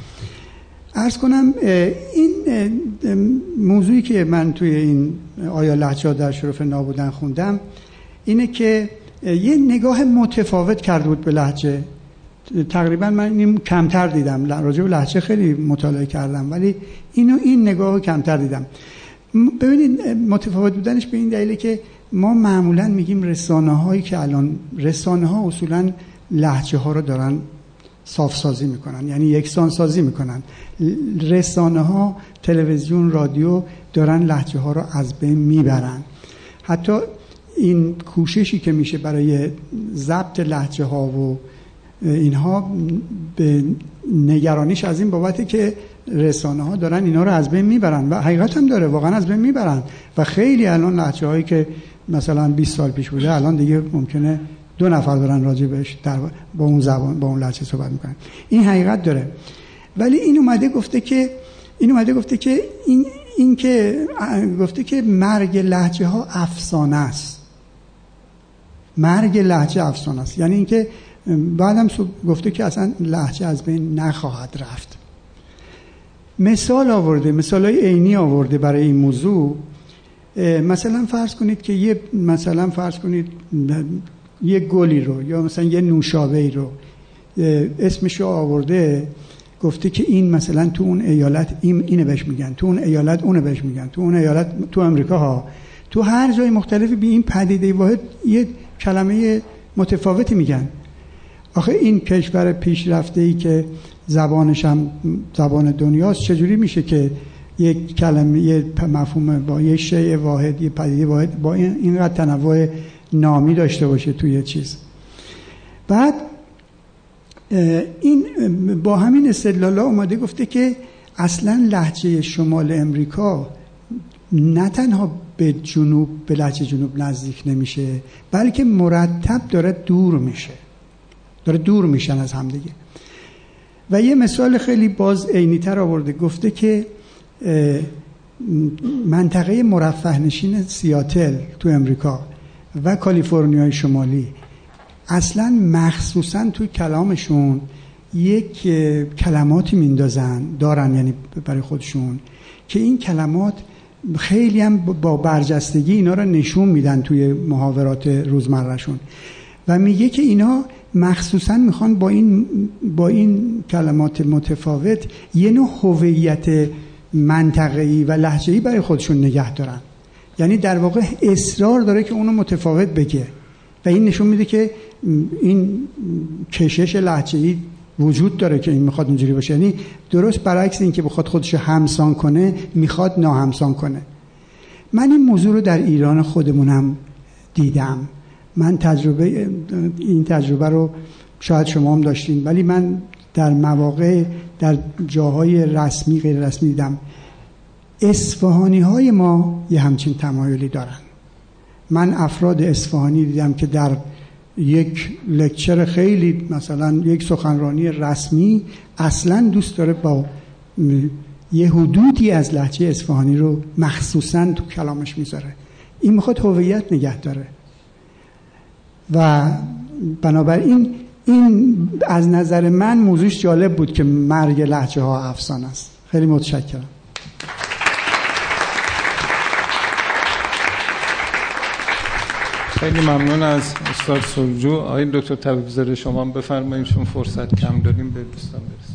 عرض کنم این موضوعی که من توی این آیا لهجه ها در شرف نابودن خوندم اینه که یه نگاه متفاوت کرده بود به لهجه. تقریبا من این کمتر دیدم، راجع به لهجه خیلی مطالعه کردم ولی اینو این نگاهو کمتر دیدم. ببینید متفاوت بودنش به این دلیله که ما معمولا میگیم رسانه هایی که الان رسانه ها اصولا لهجه ها رو دارن صاف سازی میکنن، یعنی یکسان سازی میکنن. رسانه ها، تلویزیون، رادیو دارن لهجه ها رو از بین میبرن. حتی این کوششی که میشه برای ضبط لهجه ها و اینها به نگرانیش از این بابته که رسانه ها دارن اینا رو از بین میبرن و حقیقت هم داره، واقعا از بین میبرن و خیلی الان لهجه هایی که مثلا بیست سال پیش بوده الان دیگه ممکنه دو نفر دارن راجع بهش در با اون زبان با اون لهجه صحبت میکنن. این حقیقت داره. ولی این اومده گفته که این اومده گفته که این این که گفته که مرگ لهجه ها افسانه است. مرگ لهجه افسانه است، یعنی اینکه بعدم گفته که اصلا لهجه از بین نخواهد رفت. مثال آورده، مثالای عینی آورده برای این موضوع. مثلا فرض کنید که یه مثلا فرض کنید یه گلی رو یا مثلا یه نوشابه‌ای رو اسمش رو آورده، گفته که این مثلا تو اون ایالت این اینو بهش میگن، تو اون ایالت اونو بهش میگن، تو اون ایالت تو امریکا ها تو هر جای مختلفی به این پدیده واحد یه کلمه متفاوتی میگن. آخه این کشور پیشرفته‌ای که زبانش هم زبان دنیاست، چجوری میشه که یک کلمه یه مفهوم با یه شیء واحد، یه پدیده واحد با این اینقدر تنوع نامی داشته باشه توی یه چیز؟ بعد این با همین استدلالا اومده گفته که اصلا لهجه شمال امریکا نه تنها به جنوب به لهجه جنوب نزدیک نمیشه، بلکه مرتب داره دور میشه، داره دور میشن از همدیگه. و یه مثال خیلی باز عینی‌تر آورده، گفته که منطقه مرفه نشین سیاتل تو امریکا و کالیفرنیای شمالی اصلا مخصوصا توی کلامشون یک کلماتی میندازن دارن، یعنی برای خودشون، که این کلمات خیلی هم با برجستگی اینا رو نشون میدن توی محاورات روزمرهشون و میگه که اینا مخصوصا میخوان با این با این کلمات متفاوت یه نوع هویت منطقه‌ای و لهجه‌ای برای خودشون نگه دارن. یعنی در واقع اصرار داره که اونو متفاوت بگه و این نشون میده که این کشش لهجه‌ای وجود داره که این میخواد اونجوری باشه. یعنی درست برعکس این که بخواد خودشو همسان کنه، میخواد ناهمسان کنه. من این موضوع رو در ایران خودمونم دیدم. من تجربه این تجربه رو شاید شما هم داشتین، ولی من در مواقع در جاهای رسمی غیر رسمی دیدم. اصفهانی های ما یه همچین تمایلی دارن. من افراد اصفهانی دیدم که در یک لکچر خیلی مثلا یک سخنرانی رسمی اصلا دوست داره با یه حدودی از لهجه اصفهانی رو مخصوصا تو کلامش میذاره. این میخواد هویت نگه داره و بنابراین این از نظر من موضوعش جالب بود که مرگ لهجه ها افسانه است. خیلی متشکرم. خیلی ممنون از استاد سلجو. آقای دکتر طبیب‌زاده شما هم بفرمایید، چون فرصت کم داریم به دوستان برسیم.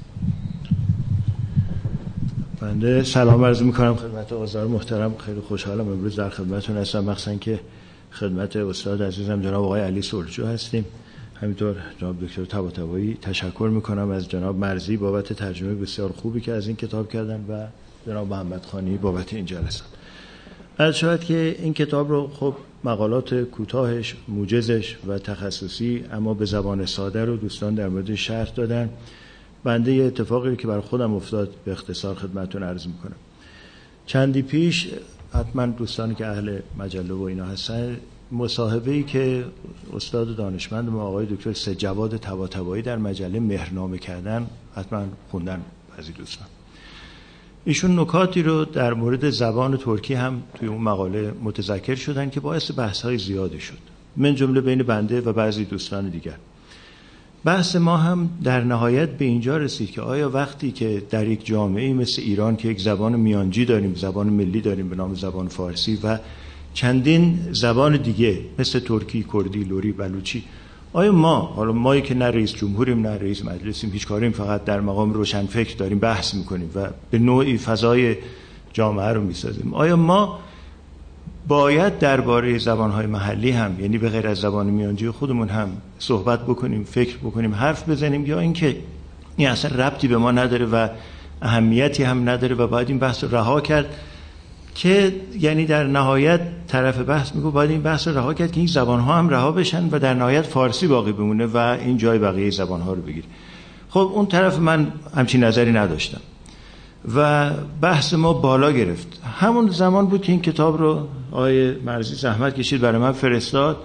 بنده سلام عرض می‌کنم خدمت آقایان محترم. خیلی خوشحالم امروز در خدمتتون هستم، مخصوصا که خدمت استاد عزیزم جناب آقای علی سلجو هستیم. همینطور جناب دکتر طباطبایی تشکر می‌کنم از جناب مرزی بابت ترجمه بسیار خوبی که از این کتاب کردن و جناب محمد خانی بابت این جلسه. عرض شود که این کتاب رو خب مقالات کوتاهش، موجزش و تخصصی اما به زبان ساده رو دوستان در مورد شرح دادن. بنده یه اتفاقی که بر خودم افتاد به اختصار خدمتتون عرض میکنم. چندی پیش حتما دوستانی که اهل مجله و اینا هستن، مصاحبه‌ای که استاد دانشمند ما آقای دکتر سجواد طباطبایی در مجله مهرنامه کردن حتما خوندن بعضی دوستان. ایشون نکاتی رو در مورد زبان ترکی هم توی اون مقاله متذکر شدن که باعث بحث‌های زیادی شد، من جمله بین بنده و بعضی دوستان دیگر. بحث ما هم در نهایت به اینجا رسید که آیا وقتی که در یک جامعه مثل ایران که یک زبان میانجی داریم، زبان ملی داریم به نام زبان فارسی و چندین زبان دیگه مثل ترکی، کردی، لری، بلوچی، آیا ما، حالا مایی که نه رئیس جمهوریم نه رئیس مجلسیم، هیچ کاریم، فقط در مقام روشنفکر داریم بحث میکنیم و به نوعی فضای جامعه رو میسازیم، آیا ما باید درباره زبانهای محلی هم، یعنی به غیر از زبان میانجی خودمون هم صحبت بکنیم، فکر بکنیم، حرف بزنیم، یا اینکه این اصلا ربطی به ما نداره و اهمیتی هم نداره و باید این بحث رو رها کرد؟ که یعنی در نهایت طرف بحث میگه باید این بحث رو رها کرد که این زبان‌ها هم رها بشن و در نهایت فارسی باقی بمونه و این جای بقیه زبان‌ها رو بگیره. خب اون طرف من همچین نظری نداشتم و بحث ما بالا گرفت. همون زمان بود که این کتاب رو آقای مرزی زحمت کشید برای من فرستاد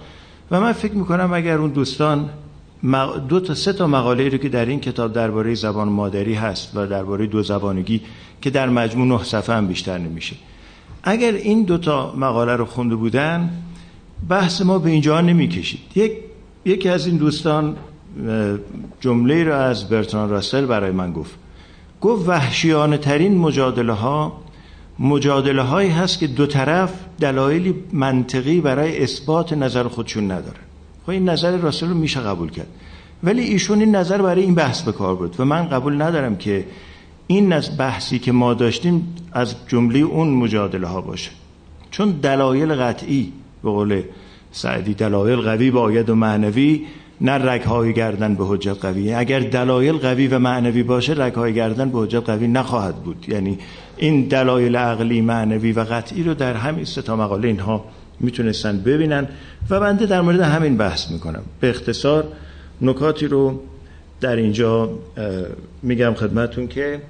و من فکر میکنم اگر اون دوستان دو تا سه تا مقاله رو که در این کتاب درباره زبان مادری هست و درباره دو زبانگی که در مجموع نه صفحه هم بیشتر نمیشه، اگر این دو تا مقاله رو خونده بودن بحث ما به اینجا نمیکشید. یک یکی از این دوستان جمله رو از برتراند راسل برای من گفت گفت وحشیانه ترین مجادله ها مجادله هایی هست که دو طرف دلایلی منطقی برای اثبات نظر خودشون ندارن. خب این نظر راسل رو میشه قبول کرد، ولی ایشون این نظر برای این بحث به کار بود و من قبول ندارم که این از بحثی که ما داشتیم از جمله اون مجادله ها باشه، چون دلایل قطعی به قول سعدی دلایل قوی باید و معنوی، نه رگ‌های گردن به حجت قوی. اگر دلایل قوی و معنوی باشه رگ‌های گردن به حجت قوی نخواهد بود. یعنی این دلایل عقلی، معنوی و قطعی رو در همین سه تا مقاله اینها میتونستن ببینن و بنده در مورد همین بحث میکنم. به اختصار نکاتی رو در اینجا میگم خدمتون که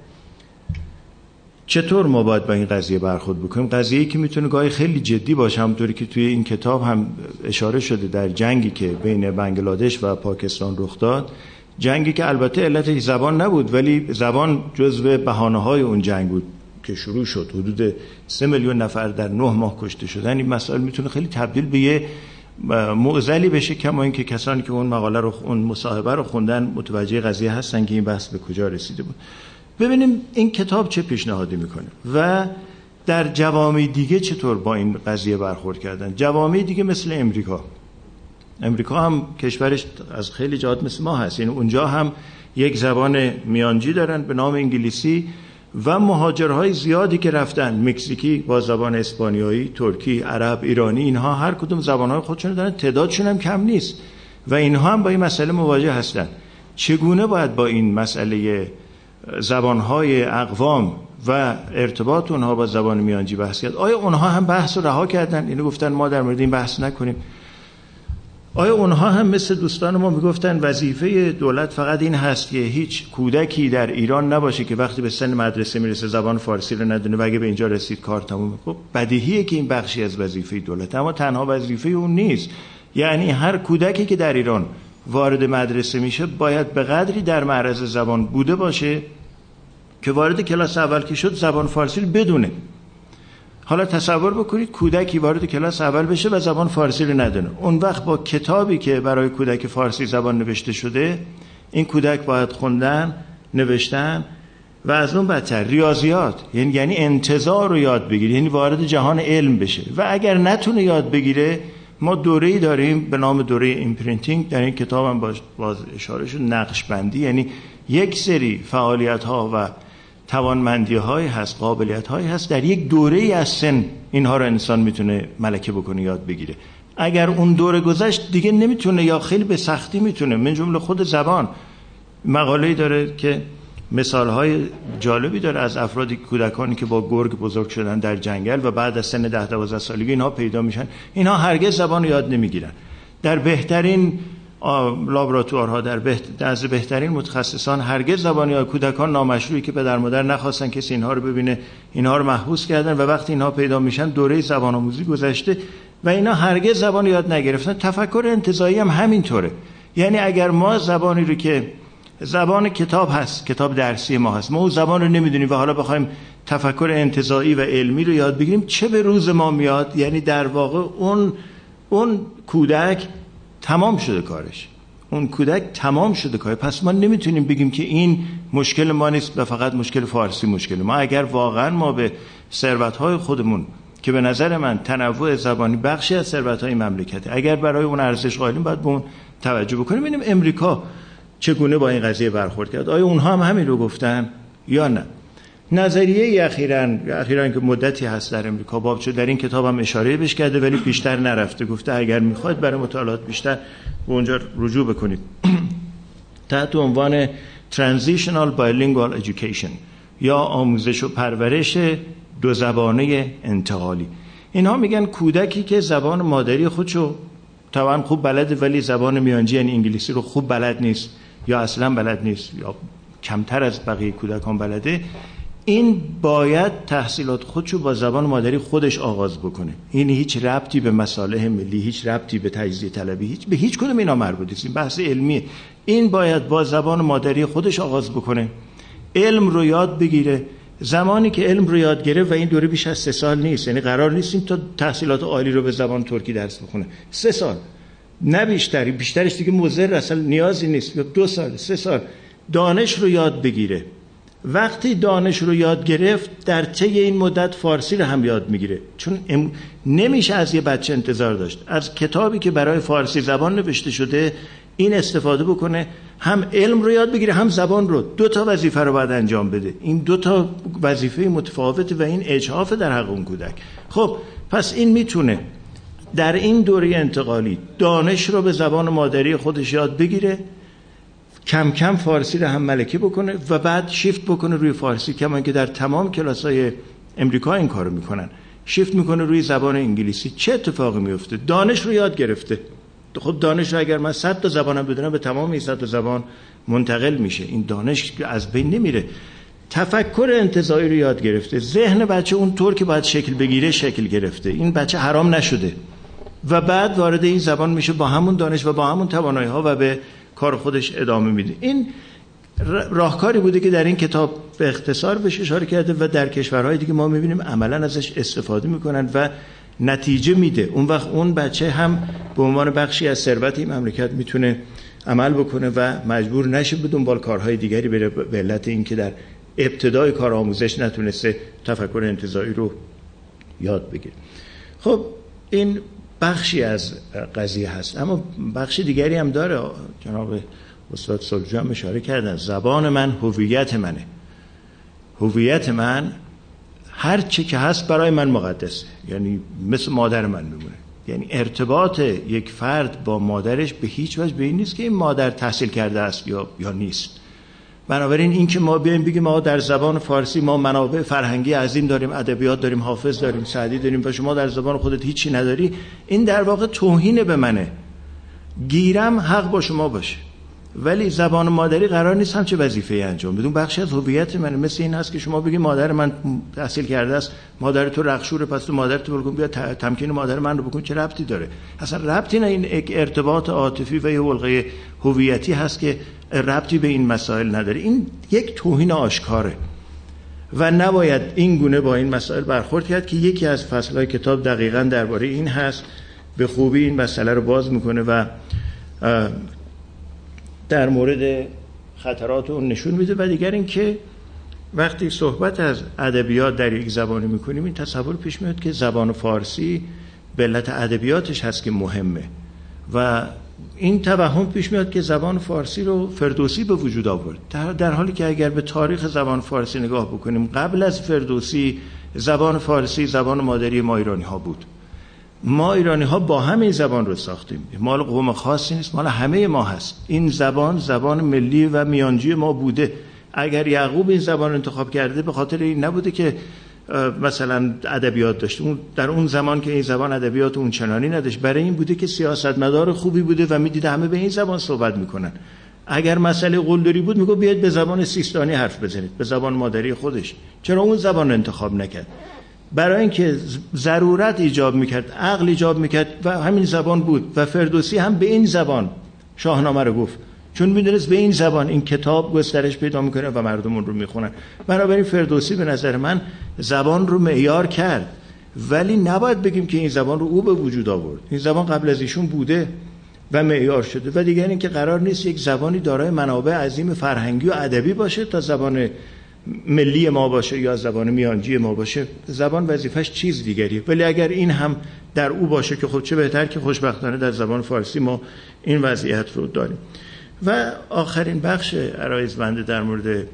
چطور ما باید با این قضیه برخورد بکنیم. قضیه‌ای که میتونه گاهی خیلی جدی باشه، همونطوری که توی این کتاب هم اشاره شده در جنگی که بین بنگلادش و پاکستان رخ داد، جنگی که البته علتش زبان نبود ولی زبان جزو بهانه‌های اون جنگ بود که شروع شد. حدود سه میلیون نفر در نه ماه کشته شدن. این مسائل میتونه خیلی تبدیل به یه معضلی بشه، کما اینکه کسانی که اون مقاله رو اون مصاحبه رو خوندن متوجه قضیه هستن که این بحث به کجا رسیده بود. ببینیم این کتاب چه پیشنهادی میکنه و در جوامع دیگه چطور با این قضیه برخورد کردن. جوامع دیگه مثل امریکا، امریکا هم کشورش از خیلی جهات مثل ما هست، یعنی اونجا هم یک زبان میانجی دارن به نام انگلیسی و مهاجرهای زیادی که رفتن، مکزیکی با زبان اسپانیایی، ترکی، عرب، ایرانی، اینها هر کدوم زبانهای خودشون دارن، تعدادشون هم کم نیست و اینها هم با این مسئله مواجه هستن. چگونه باید با این مسئله زبانهای اقوام و ارتباط اونها با زبان میانجی بحث کرد؟ آیا اونها هم بحث رو رها کردن؟ اینو گفتن ما در مورد این بحث نکنیم. آیا اونها هم مثل دوستان ما میگفتن وظیفه دولت فقط این هست که هیچ کودکی در ایران نباشه که وقتی به سن مدرسه میرسه زبان فارسی رو ندونه و اگه به اینجا رسید کار تمومه؟ خب بدیهیه که این بخشی از وظیفه دولت، اما تنها وظیفه اون نیست. یعنی هر کودکی که در ایران وارد مدرسه میشه باید به قدری در معرض زبان بوده باشه که وارد کلاس اول که شد زبان فارسی رو بدونه. حالا تصور بکنید کودکی وارد کلاس اول بشه و زبان فارسی رو ندونه. اون وقت با کتابی که برای کودک فارسی زبان نوشته شده، این کودک باید خوندن، نوشتن و از اون بدتر ریاضیات، یعنی یعنی انتزاع رو یاد بگیره، یعنی وارد جهان علم بشه. و اگر نتونه یاد بگیره، ما دوره‌ای داریم به نام دوره ایمپرینتینگ، در این کتاب هم باز, باز اشاره شد، نقش بندی، یعنی یک سری فعالیت‌ها و توانمندی‌هایی هست، قابلیت‌هایی هست در یک دوره‌ای از سن اینها رو انسان میتونه ملکه بکنه، یاد بگیره. اگر اون دوره گذشت دیگه نمیتونه یا خیلی به سختی میتونه. من جمله خود زبان مقاله‌ای داره که مثال‌های جالبی داره از افرادی کودکانی که با گرگ بزرگ شدن در جنگل و بعد از سن ده دوازده سالگی اینها پیدا میشن، اینها هرگز زبان یاد نمیگیرن. در بهترین لابراتوارها، در بهتر از بهترین متخصصان هرگز زبان یاد کودکان نامشروعی که پدر مادر نخواستن کسی اینها رو ببینه، اینها رو محبوس کردن و وقتی اینها پیدا میشن دوره زبان آموزی گذشته و اینا هرگز زبان یاد نگرفتن. تفکر انتزاعی هم همینطوره. یعنی اگر ما زبانی رو که زبان کتاب هست، کتاب درسی ما هست، ما اون زبان رو نمیدونیم و حالا بخوایم تفکر انتزاعی و علمی رو یاد بگیریم، چه به روز ما میاد؟ یعنی در واقع اون اون کودک تمام شده کارش، اون کودک تمام شده کارش. پس ما نمیتونیم بگیم که این مشکل ما نیست و فقط مشکل فارسی مشکل ما. اگر واقعا ما به ثروت‌های خودمون که به نظر من تنوع زبانی بخشی از ثروت‌های مملکته، اگر برای اون ارزش قائلیم باید به اون توجه بکنیم. ببینیم امریکا چگونه با این قضیه برخورد کرد. آیا اونها هم همین رو گفتن یا نه؟ نظریه اخیراً اخیراً که مدتی هست در امریکا باب شد، در این کتاب هم اشاره بهش کرده ولی بیشتر نرفته. گفته اگر میخواید برای مطالعات بیشتر به اونجا رجوع بکنید. تحت عنوان Transitional Bilingual Education یا آموزش و پرورش دو زبانه انتقالی. اینها میگن کودکی که زبان مادری خودشو طبعا خوب بلده ولی زبان میانجی یعنی انگلیسی رو خوب بلد نیست یا اصلا بلد نیست یا کمتر از بقیه کودکان بلده، این باید تحصیلات خودشو با زبان مادری خودش آغاز بکنه. این هیچ ربطی به مصالح ملی، هیچ ربطی به تجزیه طلبی، هیچ به هیچ کدوم اینا مربوط نیست. این بحث علمیه. این باید با زبان مادری خودش آغاز بکنه، علم رو یاد بگیره. زمانی که علم رو یاد گرفت و این دوره بیش از سه سال نیست، یعنی قرار نیست این تا تحصیلات عالی رو به زبان ترکی درس بخونه، سه سال نه بیشتری، بیشترش دیگه مضر اصلا نیازی نیست، دو سال سه سال دانش رو یاد بگیره. وقتی دانش رو یاد گرفت در طی این مدت فارسی رو هم یاد میگیره، چون ام... نمیشه از یه بچه انتظار داشت از کتابی که برای فارسی زبان نوشته شده این استفاده بکنه، هم علم رو یاد بگیره هم زبان رو. دو تا وظیفه رو باید انجام بده. این دو تا وظیفه متفاوته و این اجحاف در حق اون کودک. خب پس این میتونه در این دوره انتقالی دانش رو به زبان مادری خودش یاد بگیره، کم کم فارسی رو هم ملکی بکنه و بعد شیفت بکنه روی فارسی، کما که در تمام کلاس‌های امریکا این کارو میکنن، شیفت میکنه روی زبان انگلیسی. چه اتفاقی میفته؟ دانش رو یاد گرفته. خب دانش رو اگر من صد تا زبانم بدونم به تمام این صد تا زبان منتقل میشه. این دانش از بین نمیره. تفکر انتزاعی رو یاد گرفته. ذهن بچه اون طور که باید شکل بگیره شکل گرفته. این بچه حرام نشده و بعد وارد این زبان میشه با همون دانش و با همون توانایی‌ها و به کار خودش ادامه میده. این راهکاری بوده که در این کتاب به اختصار بهش اشاره کرده و در کشورهای دیگه ما میبینیم عملا ازش استفاده میکنن و نتیجه میده. اون وقت اون بچه هم به عنوان بخشی از ثروت این مملکت میتونه عمل بکنه و مجبور نشه به دنبال کارهای دیگری بره به علت اینکه در ابتدای کار آموزش نتونسته تفکر انتزاعی رو یاد بگیره. خب این بخشی از قضیه هست، اما بخش دیگری هم داره. جناب استاد سلجو هم اشاره کردن. زبان من هویت منه. هویت من هر چه که هست برای من مقدسه، یعنی مثل مادر من میمونه. یعنی ارتباط یک فرد با مادرش به هیچ وجه به این نیست که این مادر تحصیل کرده است یا یا نیست. بنابراین این که ما بیایم بگیم ما در زبان فارسی ما منابع فرهنگی عظیم داریم، ادبیات داریم، حافظ داریم، سعدی داریم و شما در زبان خودت هیچی نداری، این در واقع توهین به منه. گیرم حق با شما باشه، ولی زبان مادری قرار نیست همچه وظیفه‌ای انجام بدون. بخشی از هویت منه. مثل این هست که شما بگی مادر من تحصیل کرده است، مادر تو رخشوره، پس تو مادر تو بگو بیا تمکین مادر من رو بکن. چه ربطی داره؟ اصلا ربطی نه. این یک ارتباط عاطفی و یه حلقه هویتی هست که ربطی به این مسائل نداره. این یک توهین آشکاره و نباید این گونه با این مسائل برخورد کرد که یکی از فصل‌های کتاب دقیقاً درباره این هست. به خوبی این مسئله رو باز میکنه و در مورد خطرات اون نشون میده. و دیگر این که وقتی صحبت از ادبیات در یک زبانی میکنیم این تصور پیش میاد که زبان فارسی به علت ادبیاتش هست که مهمه و این توهم پیش میاد که زبان فارسی رو فردوسی به وجود آورد، در, در حالی که اگر به تاریخ زبان فارسی نگاه بکنیم قبل از فردوسی زبان فارسی زبان مادری ما ایرانی ها بود. ما ایرانی ها با همه زبان رو ساختیم، مال قوم خاصی نیست، مال همه ما هست. این زبان زبان ملی و میانجی ما بوده. اگر یعقوب این زبان انتخاب کرده به خاطر این نبوده که مثلا ادبیات داشت، اون در اون زمان که این زبان ادبیات اون چنانی نداشت، برای این بوده که سیاستمدار خوبی بوده و میدیده همه به این زبان صحبت میکنن. اگر مسئله قلدری بود میگه بیاید به زبان سیستانی حرف بزنید، به زبان مادری خودش. چرا اون زبان انتخاب نکرد؟ برای اینکه ضرورت ایجاب میکرد، عقل ایجاب میکرد و همین زبان بود. و فردوسی هم به این زبان شاهنامه رو گفت، چون میدونست به این زبان این کتاب گسترش پیدا میکنه و مردم اون رو میخونن. بنابراین فردوسی به نظر من زبان رو معیار کرد، ولی نباید بگیم که این زبان رو او به وجود آورد. این زبان قبل از ایشون بوده و معیار شده. و دیگر این که قرار نیست یک زبانی دارای منابع عظیم فرهنگی و ادبی باشه تا زبان ملی ما باشه یا زبان میانجی ما باشه. زبان وظیفش چیز دیگریه. ولی اگر این هم در او باشه که خب چه بهتر که خوشبختانه در زبان فارسی ما این وضعیت رو داریم. و آخرین بخش عرایض بنده در مورد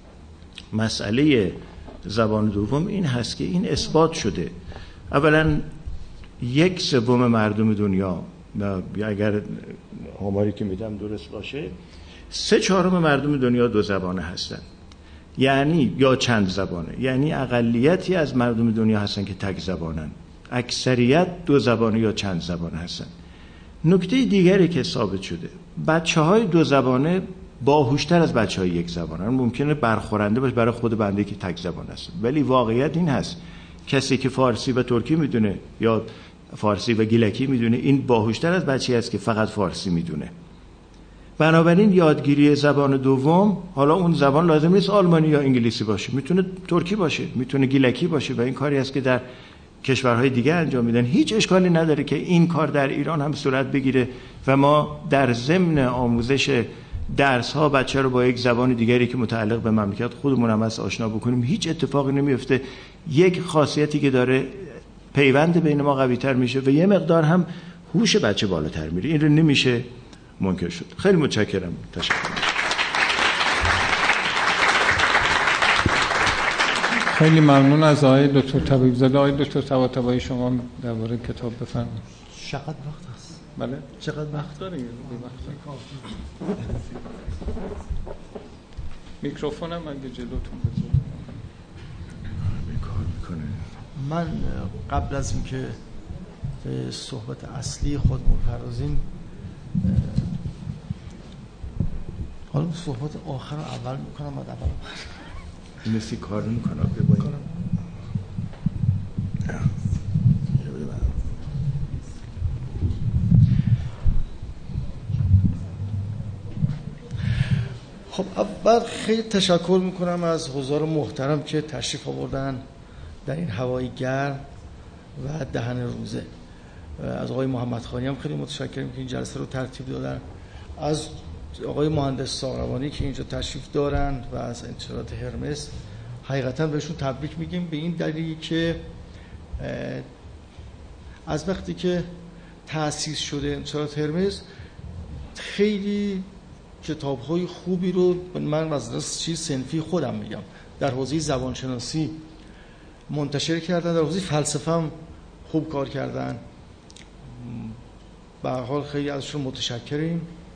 مسئله زبان دوم این هست که این اثبات شده. اولا یک سوم مردم دنیا، اگر آماری که میدم درست باشه، سه چهارم مردم دنیا دو زبانه هستن، یعنی یا چند زبانه، یعنی اقلیتی از مردم دنیا هستن که تک زبانن، اکثریت دو زبانه یا چند زبانه هستن. نکته دیگری که ثابت شده، بچه های دو زبانه باهوشتر از بچهای یک زبانن. ممکنه برخورنده باشه برای خود بنده که تک زبان است، ولی واقعیت این هست کسی که فارسی و ترکی میدونه یا فارسی و گیلکی میدونه این باهوشتر از بچه‌ای است که فقط فارسی میدونه. بنابراین یادگیری زبان دوم، حالا اون زبان لازم نیست آلمانی یا انگلیسی باشه، میتونه ترکی باشه، میتونه گیلکی باشه و این کاری است که در کشورهای دیگه انجام میدن. هیچ اشکالی نداره که این کار در ایران هم صورت بگیره و ما در ضمن آموزش درس ها بچه رو با یک زبان دیگری که متعلق به مملکت خودمون هم هست آشنا بکنیم. هیچ اتفاقی نمیفته. یک خاصیتی که داره پیوند بین ما قوی تر میشه و یه مقدار هم هوش بچه بالاتر میره. این رو نمیشه منکر شد. خیلی متشکرم. تشکر. خیلی ممنون از آقای دکتر طبیب زاده. آقای دکتر طباطبایی شما درباره کتاب بفرمایید. چقدر وقت هست؟ بله. چقدر وقت داریم؟ میکروفونم اگه جلوتون بذارم. کار میکنه. من قبل از اینکه به صحبت اصلی خودمون بپردازیم، حالا صحبت آخر رو اول میکنم بعد اول این مثل کار نمیکنه به با این خب اول خیلی تشکر میکنم از حضار محترم که تشریف آوردن در این هوای گرم و دهن روزه. از آقای محمد خانی هم خیلی متشکرم که این جلسه رو ترتیب دادن، از آقای مهندس ساروانی که اینجا تشریف دارن و از انتشارات هرمس حقیقتا بهشون تبریک میگیم به این دلیلی که از وقتی که تأسیس شده انتشارات هرمس خیلی کتاب‌های خوبی رو من از چیز صنفی خودم میگم در حوزه زبانشناسی منتشر کردن، در حوزه فلسفه هم خوب کار کردن. به هر حال خیلی ازشون متشکریم.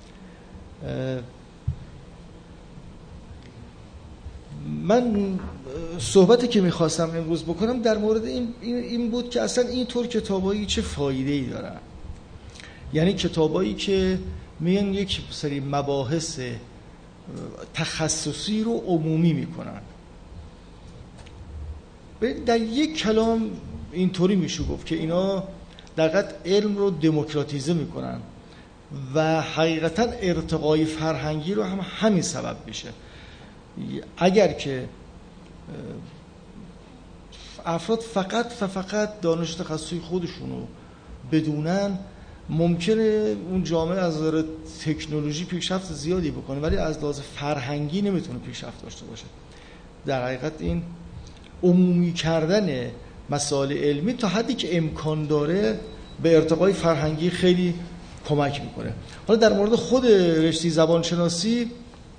من صحبتی که میخواستم امروز بکنم در مورد این این بود که اصلا اینطور کتابایی چه فایده‌ای دارن. یعنی کتابایی که میان یک سری مباحث تخصصی رو عمومی میکنن. در یک کلام اینطوری میشه گفت که اینا در حقیقت علم رو دموکراتیزه میکنن و حقیقتا ارتقای فرهنگی رو هم همین سبب میشه. اگر که افراد فقط و فقط دانش تخصصی خودشون رو بدونن، ممکنه اون جامعه از نظر تکنولوژی پیشرفت زیادی بکنه ولی از لحاظ فرهنگی نمیتونه پیشرفت داشته باشه. در حقیقت این عمومی کردن مسائل علمی تا حدی که امکان داره به ارتقای فرهنگی خیلی کمک میکنه. حالا در مورد خود رشته زبانشناسی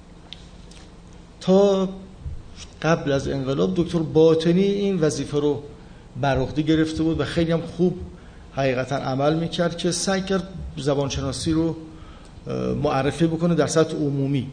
تا قبل از انقلاب دکتر باطنی این وظیفه رو بر عهده گرفته بود و خیلی هم خوب حقیقتا عمل میکرد که سعی کرد زبانشناسی رو معرفی بکنه در سطح عمومی.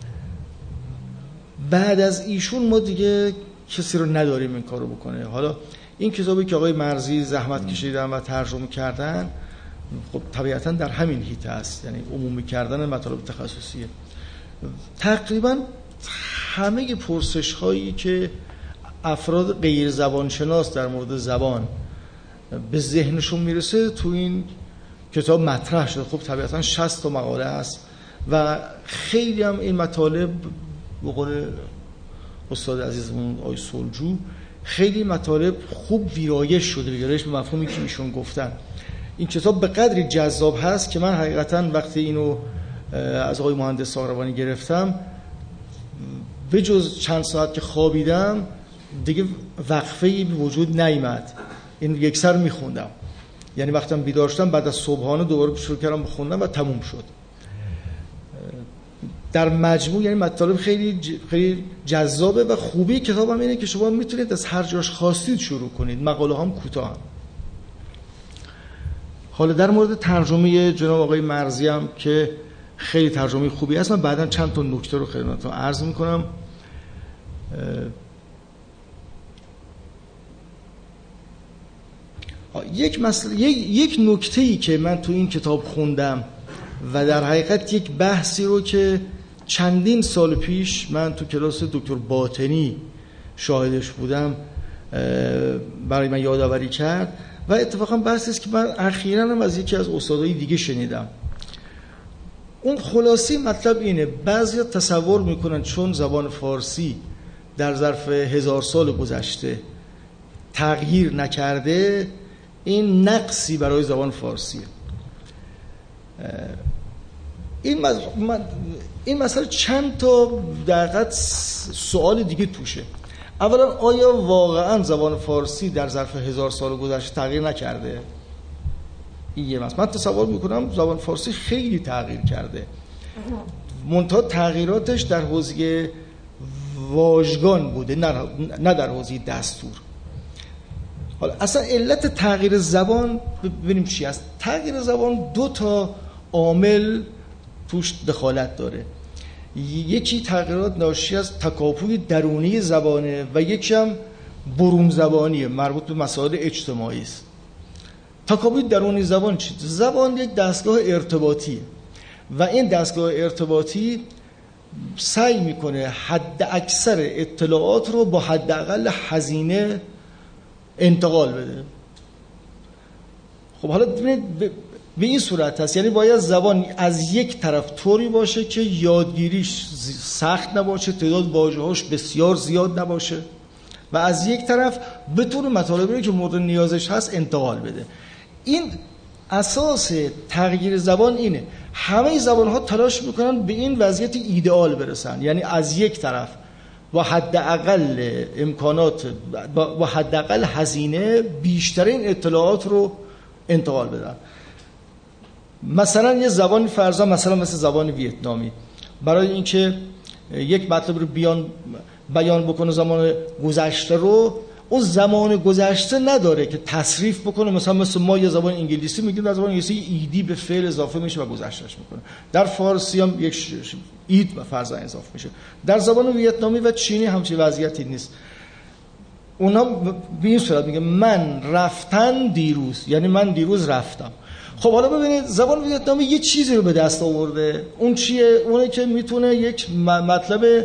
بعد از ایشون ما دیگه کسی رو نداریم این کارو بکنه. حالا این کتابی که آقای مرزی زحمت کشیدن و ترجمه کردن خب طبیعتا در همین حیطه است، یعنی عمومی کردن مطالب تخصصیه. تقریبا همه پرسش هایی که افراد غیر زبانشناس در مورد زبان به ذهنشون میرسه تو این کتاب مطرح شده. خب طبیعتا شصت تا مقاله است و خیلی هم این مطالب به قول استاد عزیزمون آقای سلجو خیلی مطالب خوب ویرایش شده، ویرایش به مفهومی که ایشون گفتن. این کتاب به قدری جذاب هست که من حقیقتا وقتی اینو از آقای مهندس ساروانی گرفتم به جز چند ساعت که خوابیدم دیگه وقفه‌ای به وجود نیامد، این یک سر میخوندم. یعنی وقتی بیدار شدم بعد از صبحانه دوباره شروع کردم بخوندم و تموم شد. در مجموع یعنی مطالب خیلی خیلی جذابه و خوبی کتاب هم اینه که شما میتونید از هر جاش خواستید شروع کنید. مقاله هم کوتاه هم. حالا در مورد ترجمه جناب آقای مرزی هم که خیلی ترجمه خوبی هست، من بعداً چند تا نکته رو خدمتتون عرض میکنم. یک مسئله یک نکته‌ای که من تو این کتاب خوندم و در حقیقت یک بحثی رو که چندین سال پیش من تو کلاس دکتر باطنی شاهدش بودم، برای من یادآوری کرد و اتفاقا بحثی است که من اخیراً هم از یکی از استادای دیگه شنیدم. اون خلاصی مطلب اینه، بعضیا تصور میکنن چون زبان فارسی در ظرف هزار سال گذشته تغییر نکرده این نقصی برای زبان فارسیه. این مز... این مسئله چند تا دقیقاً سوال دیگه توشه. اولا آیا واقعاً زبان فارسی در ظرف هزار سال گذشته تغییر نکرده؟ این یه مسئله. من تصور میکنم زبان فارسی خیلی تغییر کرده، منتها تغییراتش در حوزه واژگان بوده، نه نه در حوزه دستور. حالا اصلا علت تغییر زبان ببینیم چی است. تغییر زبان دو تا عامل توش دخالت داره. یکی تغییرات ناشی از تکاپوی درونی زبانه و یکی هم برون زبانیه، مربوط به مسائل اجتماعی است. تکاپوی درونی زبان چی؟ زبان یک دستگاه ارتباطیه و این دستگاه ارتباطی سعی میکنه حد اکثر اطلاعات رو با حد اقل هزینه انتقال بده. خب حالا به این صورت هست، یعنی باید زبان از یک طرف طوری باشه که یادگیریش سخت نباشه، تعداد واژه‌هاش بسیار زیاد نباشه و از یک طرف بتونه مطالبی که مورد نیازش هست انتقال بده. این اساس تغییر زبان اینه. همه زبان‌ها تلاش میکنن به این وضعیت ایدئال برسن، یعنی از یک طرف با حداقل امکانات با حداقل هزینه بیشترین اطلاعات رو انتقال بدن. مثلا یه زبان فرضاً مثلا مثل زبان ویتنامی، برای اینکه یک مطلب رو بیان بیان بکنه زمان گذشته رو، اون زمان گذشته نداره که تصریف بکنه. مثلا مثل ما یه زبان انگلیسی میگیم، در زبان انگلیسی ایدی به فعل اضافه میشه و گذشتهش میکنه. در فارسی هم یک اید و فرضاً اضافه میشه. در زبان ویتنامی و چینی همچین وضعیتی نیست. اونا به این صورت میگه من رفتن دیروز، یعنی من دیروز رفتم. خب حالا ببینید زبان ویتنامی یه چیزی رو به دست آورده. اون چیه؟ اونه که میتونه یک مطلب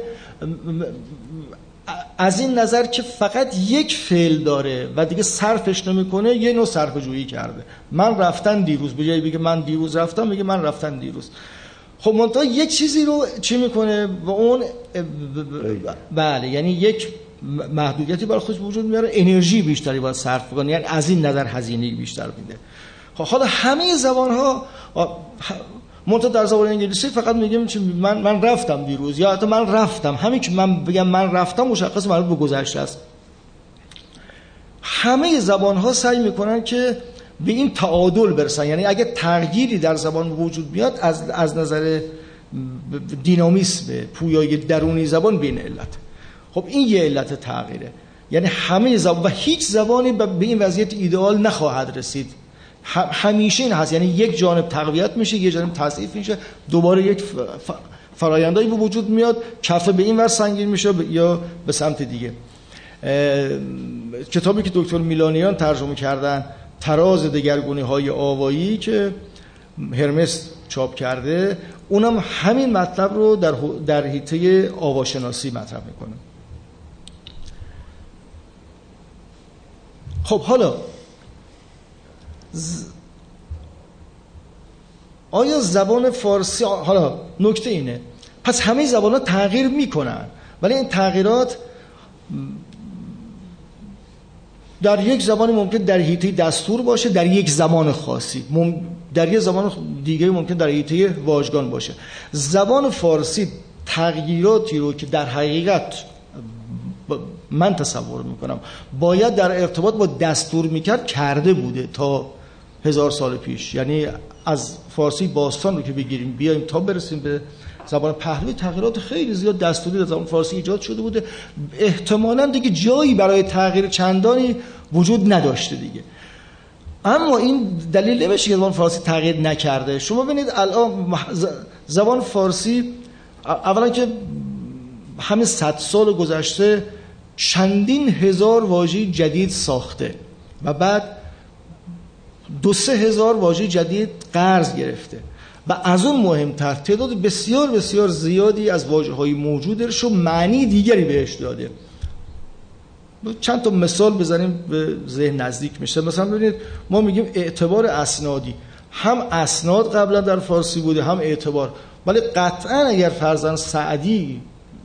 از این نظر که فقط یک فعل داره و دیگه صرفش نمیکنه یه نوع صرفه جویی کرده. من رفتن دیروز، به جای بگه من دیروز رفتم میگه من رفتن دیروز. خب منتها یک چیزی رو چی میکنه و اون بله یعنی یک محدودیتی برای خودش وجود میاره، انرژی بیشتری باید صرف کنه، یعنی از این نظر هزینه بیشتر میده. خب حالا همه زبان‌ها منتها در زبان انگلیسی فقط میگیم من من رفتم دیروز یا حتی من رفتم، همین که من بگم من رفتم مشخص مربوط به گذشته است. همه زبان‌ها سعی میکنن که به این تعادل برسن، یعنی اگه تغییری در زبان وجود بیاد از از نظر دینامیسم پویایی درونی زبان بین علت. خب این یه علت تغییره، یعنی همه زبان و هیچ زبانی به این وضعیت ایدئال نخواهد رسید. همیشه این هست، یعنی یک جانب تقویت میشه، یک جانب تضعیف میشه، دوباره یک فرآیندی به وجود میاد، کفه به این ور سنگین میشه یا به سمت دیگه. کتابی که دکتر میلانیان ترجمه کردن، تراز دگرگونی‌های آوایی که هرمس چاپ کرده، اونم همین مطلب رو در در حیطه آواشناسی مطرح میکنه. خب حالا ز... آیا زبان فارسی، حالا نکته اینه، پس همه زبان‌ها تغییر میکنن ولی این تغییرات در یک زبان ممکن در حیطه دستور باشه، در یک زمان خاصی مم... در یک زبان دیگه ممکن در حیطه واژگان باشه. زبان فارسی تغییراتی رو که در حقیقت من تصور میکنم باید در ارتباط با دستور میکرد کرده بوده تا هزار سال پیش. یعنی از فارسی باستان رو که بگیریم بیایم تا برسیم به زبان پهلوی، تغییرات خیلی زیاد دستوری در زبان فارسی ایجاد شده بوده. احتمالاً دیگه جایی برای تغییر چندانی وجود نداشته دیگه. اما این دلیل نمیشه که زبان فارسی تغییر نکرده. شما ببینید الان زبان فارسی اولا که همین صد سال گذشته چندین هزار واژه جدید ساخته و بعد دو سه هزار واژه جدید قرض گرفته و از اون مهمتر تعداد بسیار بسیار زیادی از واژه‌های موجودش رو معنی دیگری بهش داده. چند تا مثال بزنیم به ذهن نزدیک میشه. مثلا ببینید ما میگیم اعتبار اسنادی، هم اسناد قبلا در فارسی بوده هم اعتبار، ولی قطعا اگر فرزند سعدی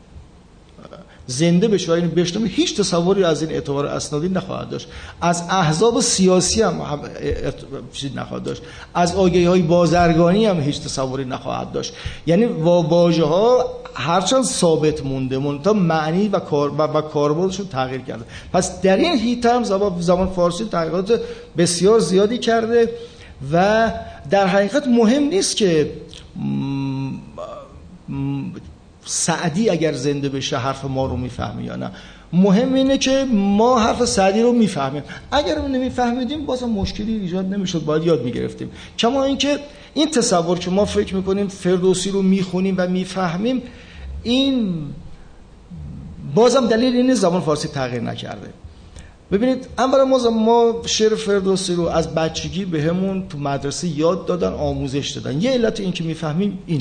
زنده بشه و اینو بشنوه هیچ تصوری از این اعتبار اسنادی نخواهد داشت. از احزاب سیاسی هم چیزی نخواهد داشت، از آگهی‌های بازرگانی هم هیچ تصوری نخواهد داشت. یعنی واژه‌ها هرچند ثابت مونده منتها معنی و کار و, و کاربردشون تغییر کرده. پس در این حیطه هم زبان, زبان فارسی تغییرات بسیار زیادی کرده و در حقیقت مهم نیست که م... م... سعدی اگر زنده بشه حرف ما رو میفهمی یا نه. مهم اینه که ما حرف سعدی رو میفهمیم. اگر ما نمیفهمیدیم بازم مشکلی ایجاد نمیشد، باید یاد میگرفتیم. کما اینکه این تصور که ما فکر میکنیم فردوسی رو میخونیم و میفهمیم، این بازم دلیل اینه زبان فارسی تغییر نکرده. ببینید اولا ما ما شعر فردوسی رو از بچگی بهمون تو مدرسه یاد دادن، آموزش دادن. یه علت این که میفهمیم اینه.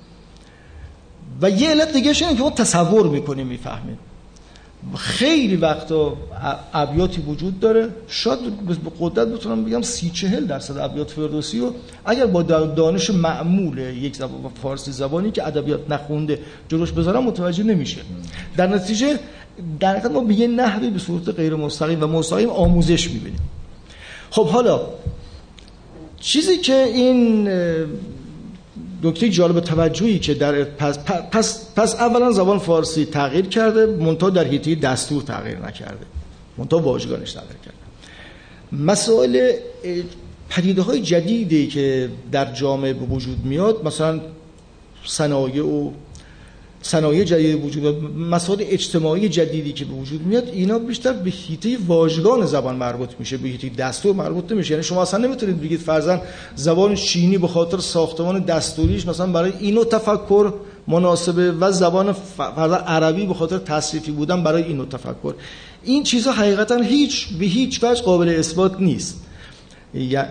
و یه علت دیگه اینه که ما تصور میکنیم میفهمیم. خیلی وقتا ابیاتی وجود داره، شاید به قدرت بتونم بگم سی چهل درصد ابیات فردوسی رو اگر با دانش معمول یک زبان فارسی زبانی که ادبیات نخونده جلوش بذارم متوجه نمیشه. در نتیجه در حقیقت ما به یه نحوی به صورت غیر مستقیم و مستقیم آموزش میبینیم. خب حالا چیزی که این نکته جالب توجهی که در پس پس پس اولا زبان فارسی تغییر کرده، منتها در حیطه دستور تغییر نکرده، منتها واژگانش تغییر کرده. مسائل پدیده‌های جدیدی که در جامعه به وجود میاد، مثلا صنایع و صنایع جدید وجود میاد، مسائل اجتماعی جدیدی که به وجود میاد، اینا بیشتر به حیطه واژگان زبان مربوط میشه، به حیطه دستور مربوط نمیشه. یعنی شما اصلا نمیتونید بگید فرضاً زبان چینی به خاطر ساختمان دستوریش مثلا برای اینو تفکر مناسبه و زبان فرضاً عربی به خاطر تصریفی بودن برای اینو تفکر. این چیزها حقیقتا هیچ به هیچ وجه قابل اثبات نیست. یا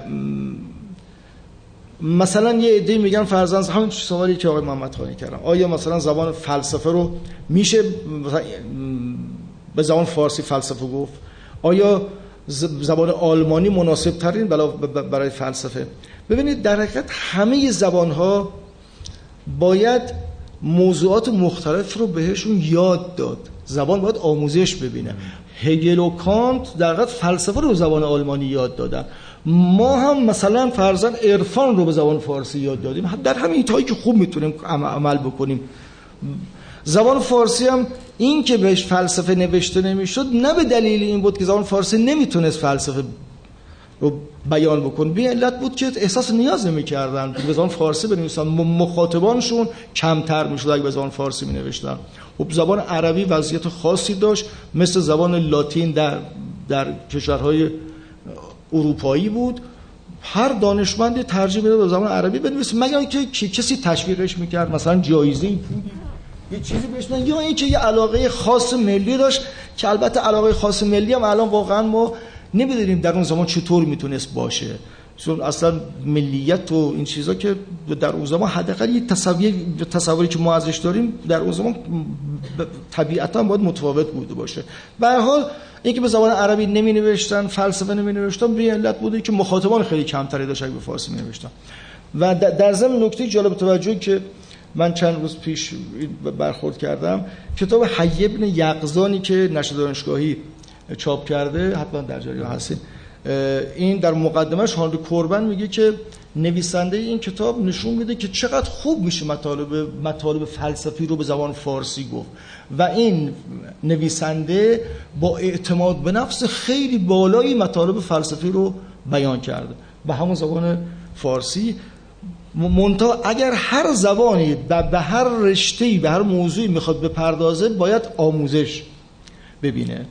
مثلا یه عده میگن فرضاً همین سوالی که آقای محمد خانی کردن، آیا مثلا زبان فلسفه رو میشه مثلا به زبان فارسی فلسفه گفت؟ آیا زبان آلمانی مناسب ترین برای فلسفه؟ ببینید در حقیقت همه زبان ها باید موضوعات مختلف رو بهشون یاد داد. زبان باید آموزش ببینه. هگل و کانت در حقیقت فلسفه رو به زبان آلمانی یاد دادن. ما هم مثلا فرضاً عرفان رو به زبان فارسی یاد دادیم، در همین تایی که خوب میتونیم عمل بکنیم. زبان فارسی هم این که بهش فلسفه نوشته نمیشد نه به دلیل این بود که زبان فارسی نمیتونست فلسفه رو بیان بکنه، به علت بود که احساس نیاز نمیکردن به زبان فارسی بنویسن، مخاطبانشون کمتر میشد اگه به زبان فارسی مینوشتن. خب زبان عربی وضعیت خاصی داشت، مثل زبان لاتین در در کشورهای اروپایی بود. هر دانشمندی ترجیح میداد به زبان عربی بنویسه، مگر اینکه کسی تشویقش میکرد، مثلا جایزه یه چیزی بهش میدن، یا اینکه یه علاقه خاص ملی داشت که البته علاقه خاص ملی هم الان واقعا ما نمیدونیم در اون زمان چطور میتونست باشه، چون اصلا ملیت و این چیزا که در اون زمان حداقل یه تصوری تصوری که ما ازش داریم در اون زمان طبیعتا باید متفاوت بوده باشه. به هر حال اینکه به زبان عربی نمی نوشتن، فلسفه نمی نوشتن، به علت بوده که مخاطبان خیلی کمتری داشتن به فارسی می نوشتن. و در ضمن نکته جالب توجهی که من چند روز پیش برخورد کردم، کتاب حی بن یقظانی که نشر دانشگاهی چاپ کرده، حتما در جریان هستین، این در مقدمه‌اش هانری کوربن میگه که نویسنده این کتاب نشون میده که چقدر خوب میشه مطالب مطالب فلسفی رو به زبان فارسی گفت و این نویسنده با اعتماد به نفس خیلی بالایی مطالب فلسفی رو بیان کرده به همون زبان فارسی. منتها اگر هر زبانی به هر رشته‌ای به هر موضوعی میخواد بپردازه باید آموزش ببینه.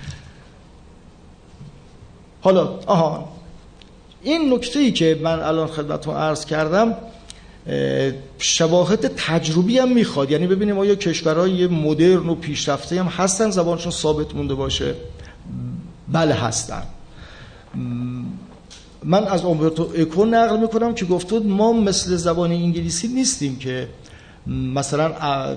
حالا آها این نکته‌ای که من الان خدمتتون عرض کردم شواهد تجربی هم میخواد، یعنی ببینیم آیا کشورهای مدرن و پیشرفته هم هستن زبانشون ثابت مونده باشه؟ بله هستن. من از اومبرتو اکو نقل میکنم که گفت ما مثل زبان انگلیسی نیستیم که مثلا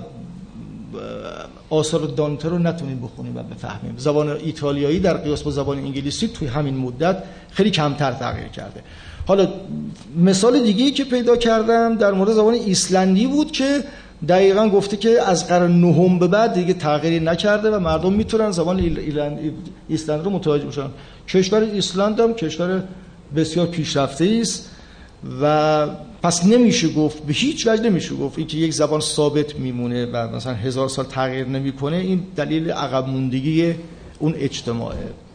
آثار دانته رو نتونیم بخونیم و بفهمیم. زبان ایتالیایی در قیاس با زبان انگلیسی توی همین مدت خیلی کمتر تغییر کرده. حالا مثال دیگه‌ای که پیدا کردم در مورد زبان ایسلندی بود که دقیقاً گفته که از قرن نهم به بعد دیگه تغییری نکرده و مردم میتونن زبان ایسلند رو متوجه بشن. کشور ایسلند هم کشور بسیار پیشرفته است و پس نمیشه گفت، به هیچ وجه نمیشه گفت اینکه یک زبان ثابت میمونه و مثلا هزار سال تغییر نمیکنه. این دلیل عقب موندگی اون اجتماعه.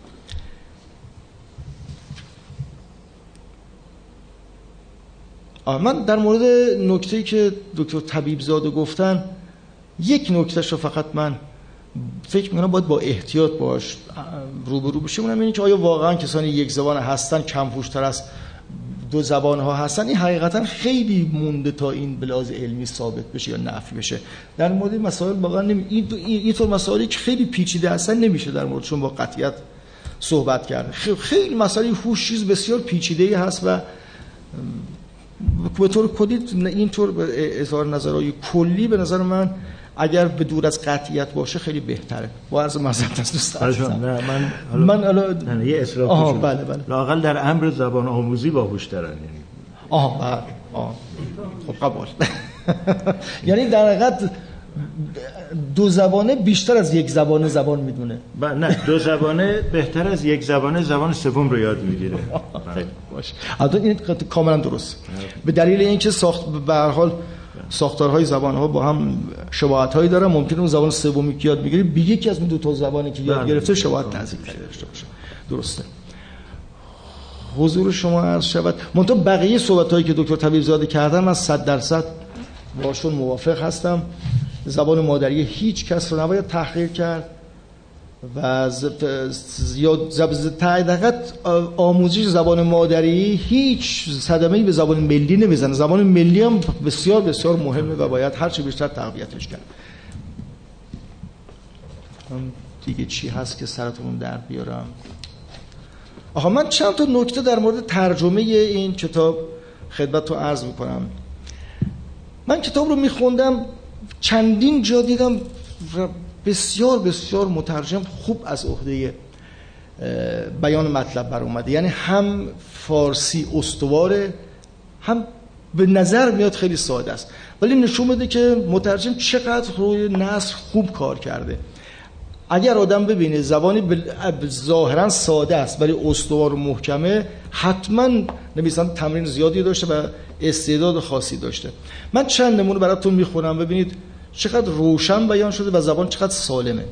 من در مورد نکته‌ای که دکتر طبیبزاده گفتن یک نکتهش رو فقط من فکر میکنم باید با احتیاط باش روبرو بشیم، اونم اینه که آیا واقعا کسانی یک زبان هستن کم هوش‌تر از دو زبان ها هستن؟ این حقیقتا خیلی مونده تا این به لحاظ علمی ثابت بشه یا نفی بشه. در مورد مسائل واقعا نمی... این اینطور مسائلی که خیلی پیچیده هستن نمیشه در موردشون با قطعیت صحبت کرد. خیلی مسائل هوش چیز بسیار پیچیده‌ای هست و به طور کلی اینطور به اظهار نظرهای کلی به نظر من اگر به دور از قطعیت باشه خیلی بهتره. با عرض معذرت از دوست عزیزم. نه من من الان نه یه اصلاح آها بله بله لااقل در امر زبان آموزی باهوش‌ترن یعنی. آها بله آها خب قبول. یعنی در حقیقت دو زبانه بیشتر از یک زبانه زبان میدونه. نه دو زبانه بهتر از یک زبانه زبان سوم رو یاد میگیره. باشه. البته این کاملا درست. به دلیل اینکه ساخت به هر حال ساختارهای زبان‌ها با هم شباهت‌هایی دارن، ممکنه اون زبان سومی که یاد می‌گیری به یکی از اون دو تا زبانی که یاد گرفته شباهت نزدیک داشته باشه. درسته. حضور شما عرض شود. منتها بقیه صحبت‌هایی که دکتر طبیبزاده کردن من صد درصد باشون موافق هستم. زبان مادری هیچ کس رو نباید تحقیر کرد و زیاد زبان آموزش زبان مادری هیچ صدمه‌ای به زبان ملی نمیزنه. زبان ملی هم بسیار بسیار مهمه و باید هر چی بیشتر تقویتش کرد. دیگه چی هست که سرتون در بیارم؟ آها من چند تا نکته در مورد ترجمه این کتاب خدمتتون عرض میکنم. من کتاب رو میخوندم چندین جا دیدم بسیار بسیار مترجم خوب از عهده بیان مطلب بر اومده. یعنی هم فارسی استواره هم به نظر میاد خیلی ساده است، ولی نشون میده که مترجم چقدر روی نثر خوب کار کرده. اگر آدم ببینه زبانی ظاهرا ساده است ولی استوار و محکمه، حتما نویسنده تمرین زیادی داشته و استعداد خاصی داشته. من چند نمونه براتون میخونم ببینید چقدر روشن بیان شده و زبان چقدر سالمه.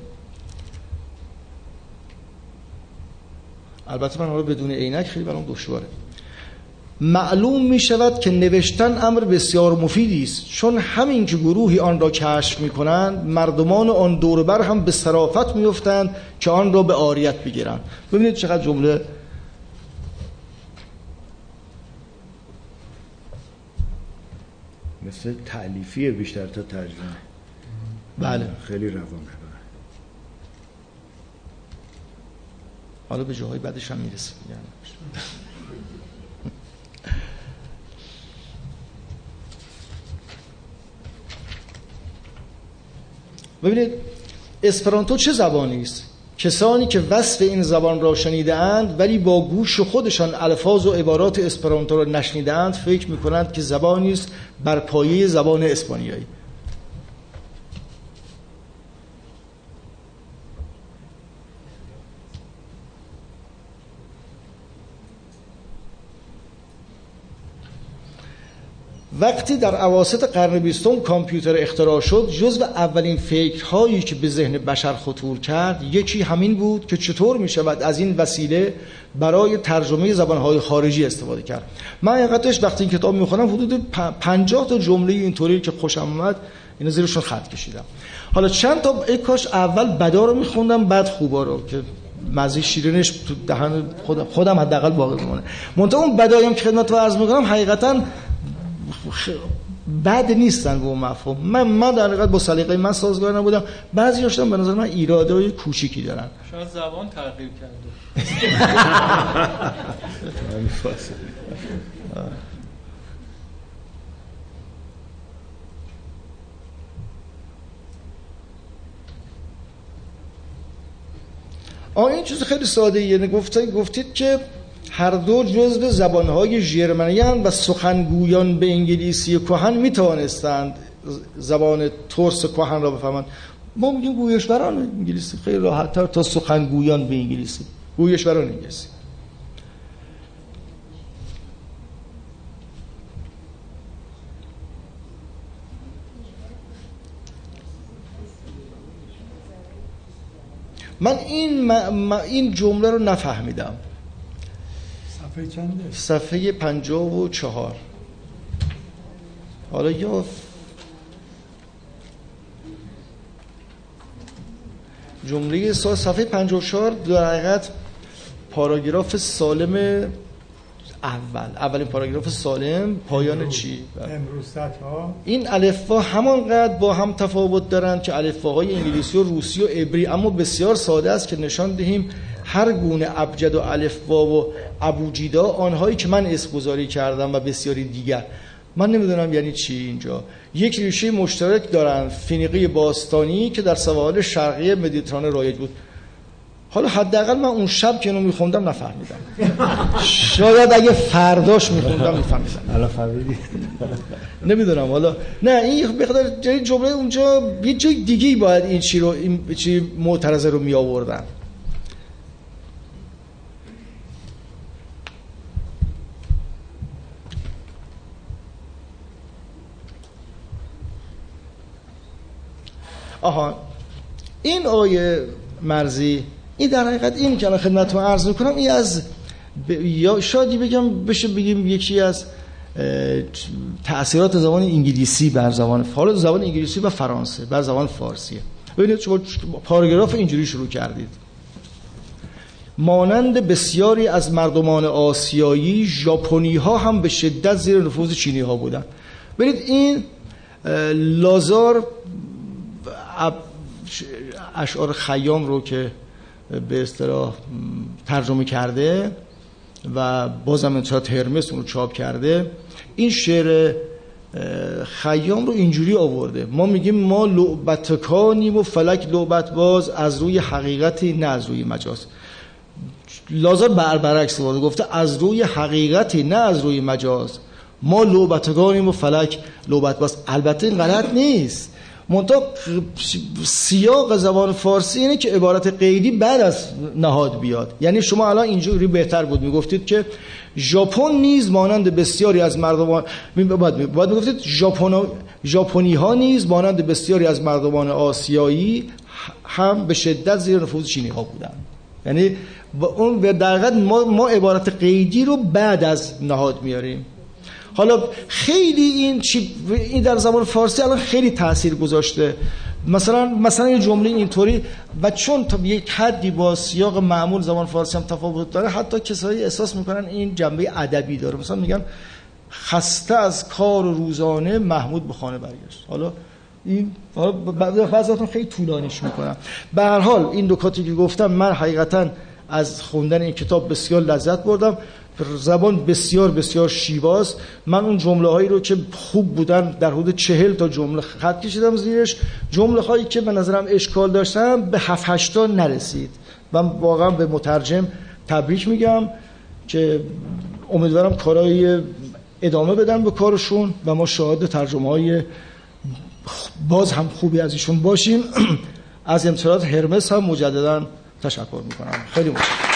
البته من حالا بدون عینک خیلی برام دشواره. معلوم می شود که نوشتن امر بسیار مفیدی است، چون همین که گروهی آن را کشف می کنند مردمان آن دور بر هم به صرافت می افتند که آن را به عاریت بگیرند. ببینید چقدر جمله مثل تألیفیه بیشتر تا ترجمه. بله خیلی روانه. حالا به جاهای بعدش هم میرسیم. ببینید اسپرانتو چه زبانی است؟ کسانی که وصف این زبان را شنیده‌اند ولی با گوش خودشان الفاظ و عبارات اسپرانتو را نشنیده‌اند فکر می‌کنند که زبانی است بر پایه زبان اسپانیایی. وقتی در اواسط قرن بیستم کامپیوتر اختراع شد، جزو اولین فکرهایی که به ذهن بشر خطور کرد یکی همین بود که چطور می شود از این وسیله برای ترجمه زبانهای خارجی استفاده کرد. من حقیقتش وقتی این کتاب می خوانم حدود پنجاه تا جمله اینطوری که خوشم اومد اینا زیرشون خط کشیدم. حالا چند تا ای کاش اول بدا رو می خوندم بعد خوبا رو که مزه شیرینش تو دهن خودم خودم حداقل باقی بمونه. منتها اون بدایم که خدمتتون عرض می‌کنم حقیقتاً بد نیستن به اون مفهوم. من من در حقیقت با سلیقه من سازگار نبودم، بعضی هاشون به نظر من ایرادای کوچیکی دارن. شاید زبان تغییر کرده. آه این چیز خیلی ساده ایه. گفتید گفتید که هر دو جزو زبانهای ژرمنی و سخنگویان به انگلیسی کهن میتوانستند زبان ترس کهن را بفهمند. ما میگیم گویشوران انگلیسی، خیلی راحت‌تر تا سخنگویان به انگلیسی. گویشوران انگلیسی. من این م... این جمله رو نفهمیدم. صفحه چنده؟ صفحه پنجاه و چهار. حالا یا جمله صفحه پنجاه و چهار در حقیقت پاراگراف سالم اول اولین پاراگراف سالم پایان چی؟ امروزت‌ها این الفبا همانقدر با هم تفاوت دارند که الفباهای انگلیسی و روسی و عبری، اما بسیار ساده است که نشان دهیم هر گونه ابجد و الفبا و ابوجیدا آنهایی که من اسم‌گذاری کردم و بسیاری دیگر، من نمیدونم یعنی چی اینجا، یک ریشه مشترک دارن، فینیقی باستانی که در سواحل شرقی مدیترانه رایج بود. حالا حداقل من اون شب که اینو میخوندم نفهمیدم. شاید اگه فرداش میخوندم میفهمیدم. الان فهمیدی؟ نمیدونم. حالا نه این مقدار جمله اونجا یه جای دیگه‌ای باید این چی رو این چی معترضه رو می آوردن. آها این آیه مرزی، این در حقیقت این که الان خدمتتون عرض میکنم، این از ب... یا شاید بگم بشه بگیم یکی از تأثیرات زبان انگلیسی بر زبان، حالا زبان انگلیسی و فرانسه بر زبان فارسیه. ببینید شما پاراگراف اینجوری شروع کردید: مانند بسیاری از مردمان آسیایی، ژاپنی ها هم به شدت زیر نفوذ چینی ها بودند. ببینید این لازار اشعار خیام رو که به اصطلاح ترجمه کرده و بازم انتشارات هرمس اون رو چاپ کرده، این شعر خیام رو اینجوری آورده: ما میگیم ما لعبتکانیم و فلک لعبت باز، از روی حقیقتی نه از روی مجاز. لازار بر برعکس گفته از روی حقیقتی نه از روی مجاز، ما لعبتکانیم و فلک لعبت باز. البته این غلط نیست، منتها سیاق زبان فارسی اینه که عبارت قیدی بعد از نهاد بیاد. یعنی شما الان اینجوری بهتر بود میگفتید که ژاپن نیز مانند بسیاری از مردمان، بعد بعد میگفتید ژاپن ژاپنی ها نیز مانند بسیاری از مردمان آسیایی هم به شدت زیر نفوذ چینی ها بودند. یعنی با اون در حقیقت ما ما عبارت قیدی رو بعد از نهاد میاریم. حالا خیلی این چی این در زبان فارسی الان خیلی تأثیر گذاشته. مثلا مثلا یه جمله اینطوری و چون تا یک حدی با سیاق معمول زبان فارسی هم تفاوت داره، حتی کسایی احساس میکنن این جنبه ادبی داره. مثلا میگن خسته از کار روزانه محمود به خانه برگشت. حالا این حالا بعضیاتون خیلی طولانیش میکنم. به هر حال این نکاتی که گفتم، من حقیقتا از خوندن این کتاب بسیار لذت بردم. زبان بسیار بسیار شیواست. من اون جمله هایی رو که خوب بودن در حدود چهل تا جمله خط کشیدم زیرش. جمله هایی که به نظرم اشکال داشتم به هفت هشت تا نرسید. من واقعا به مترجم تبریک میگم که امیدوارم کارهای ادامه بدن به کارشون و ما شاهد ترجمه های باز هم خوبی از ایشون باشیم. از انتشارات هرمس هم مجددا تشکر میکنم. خیلی ممنون.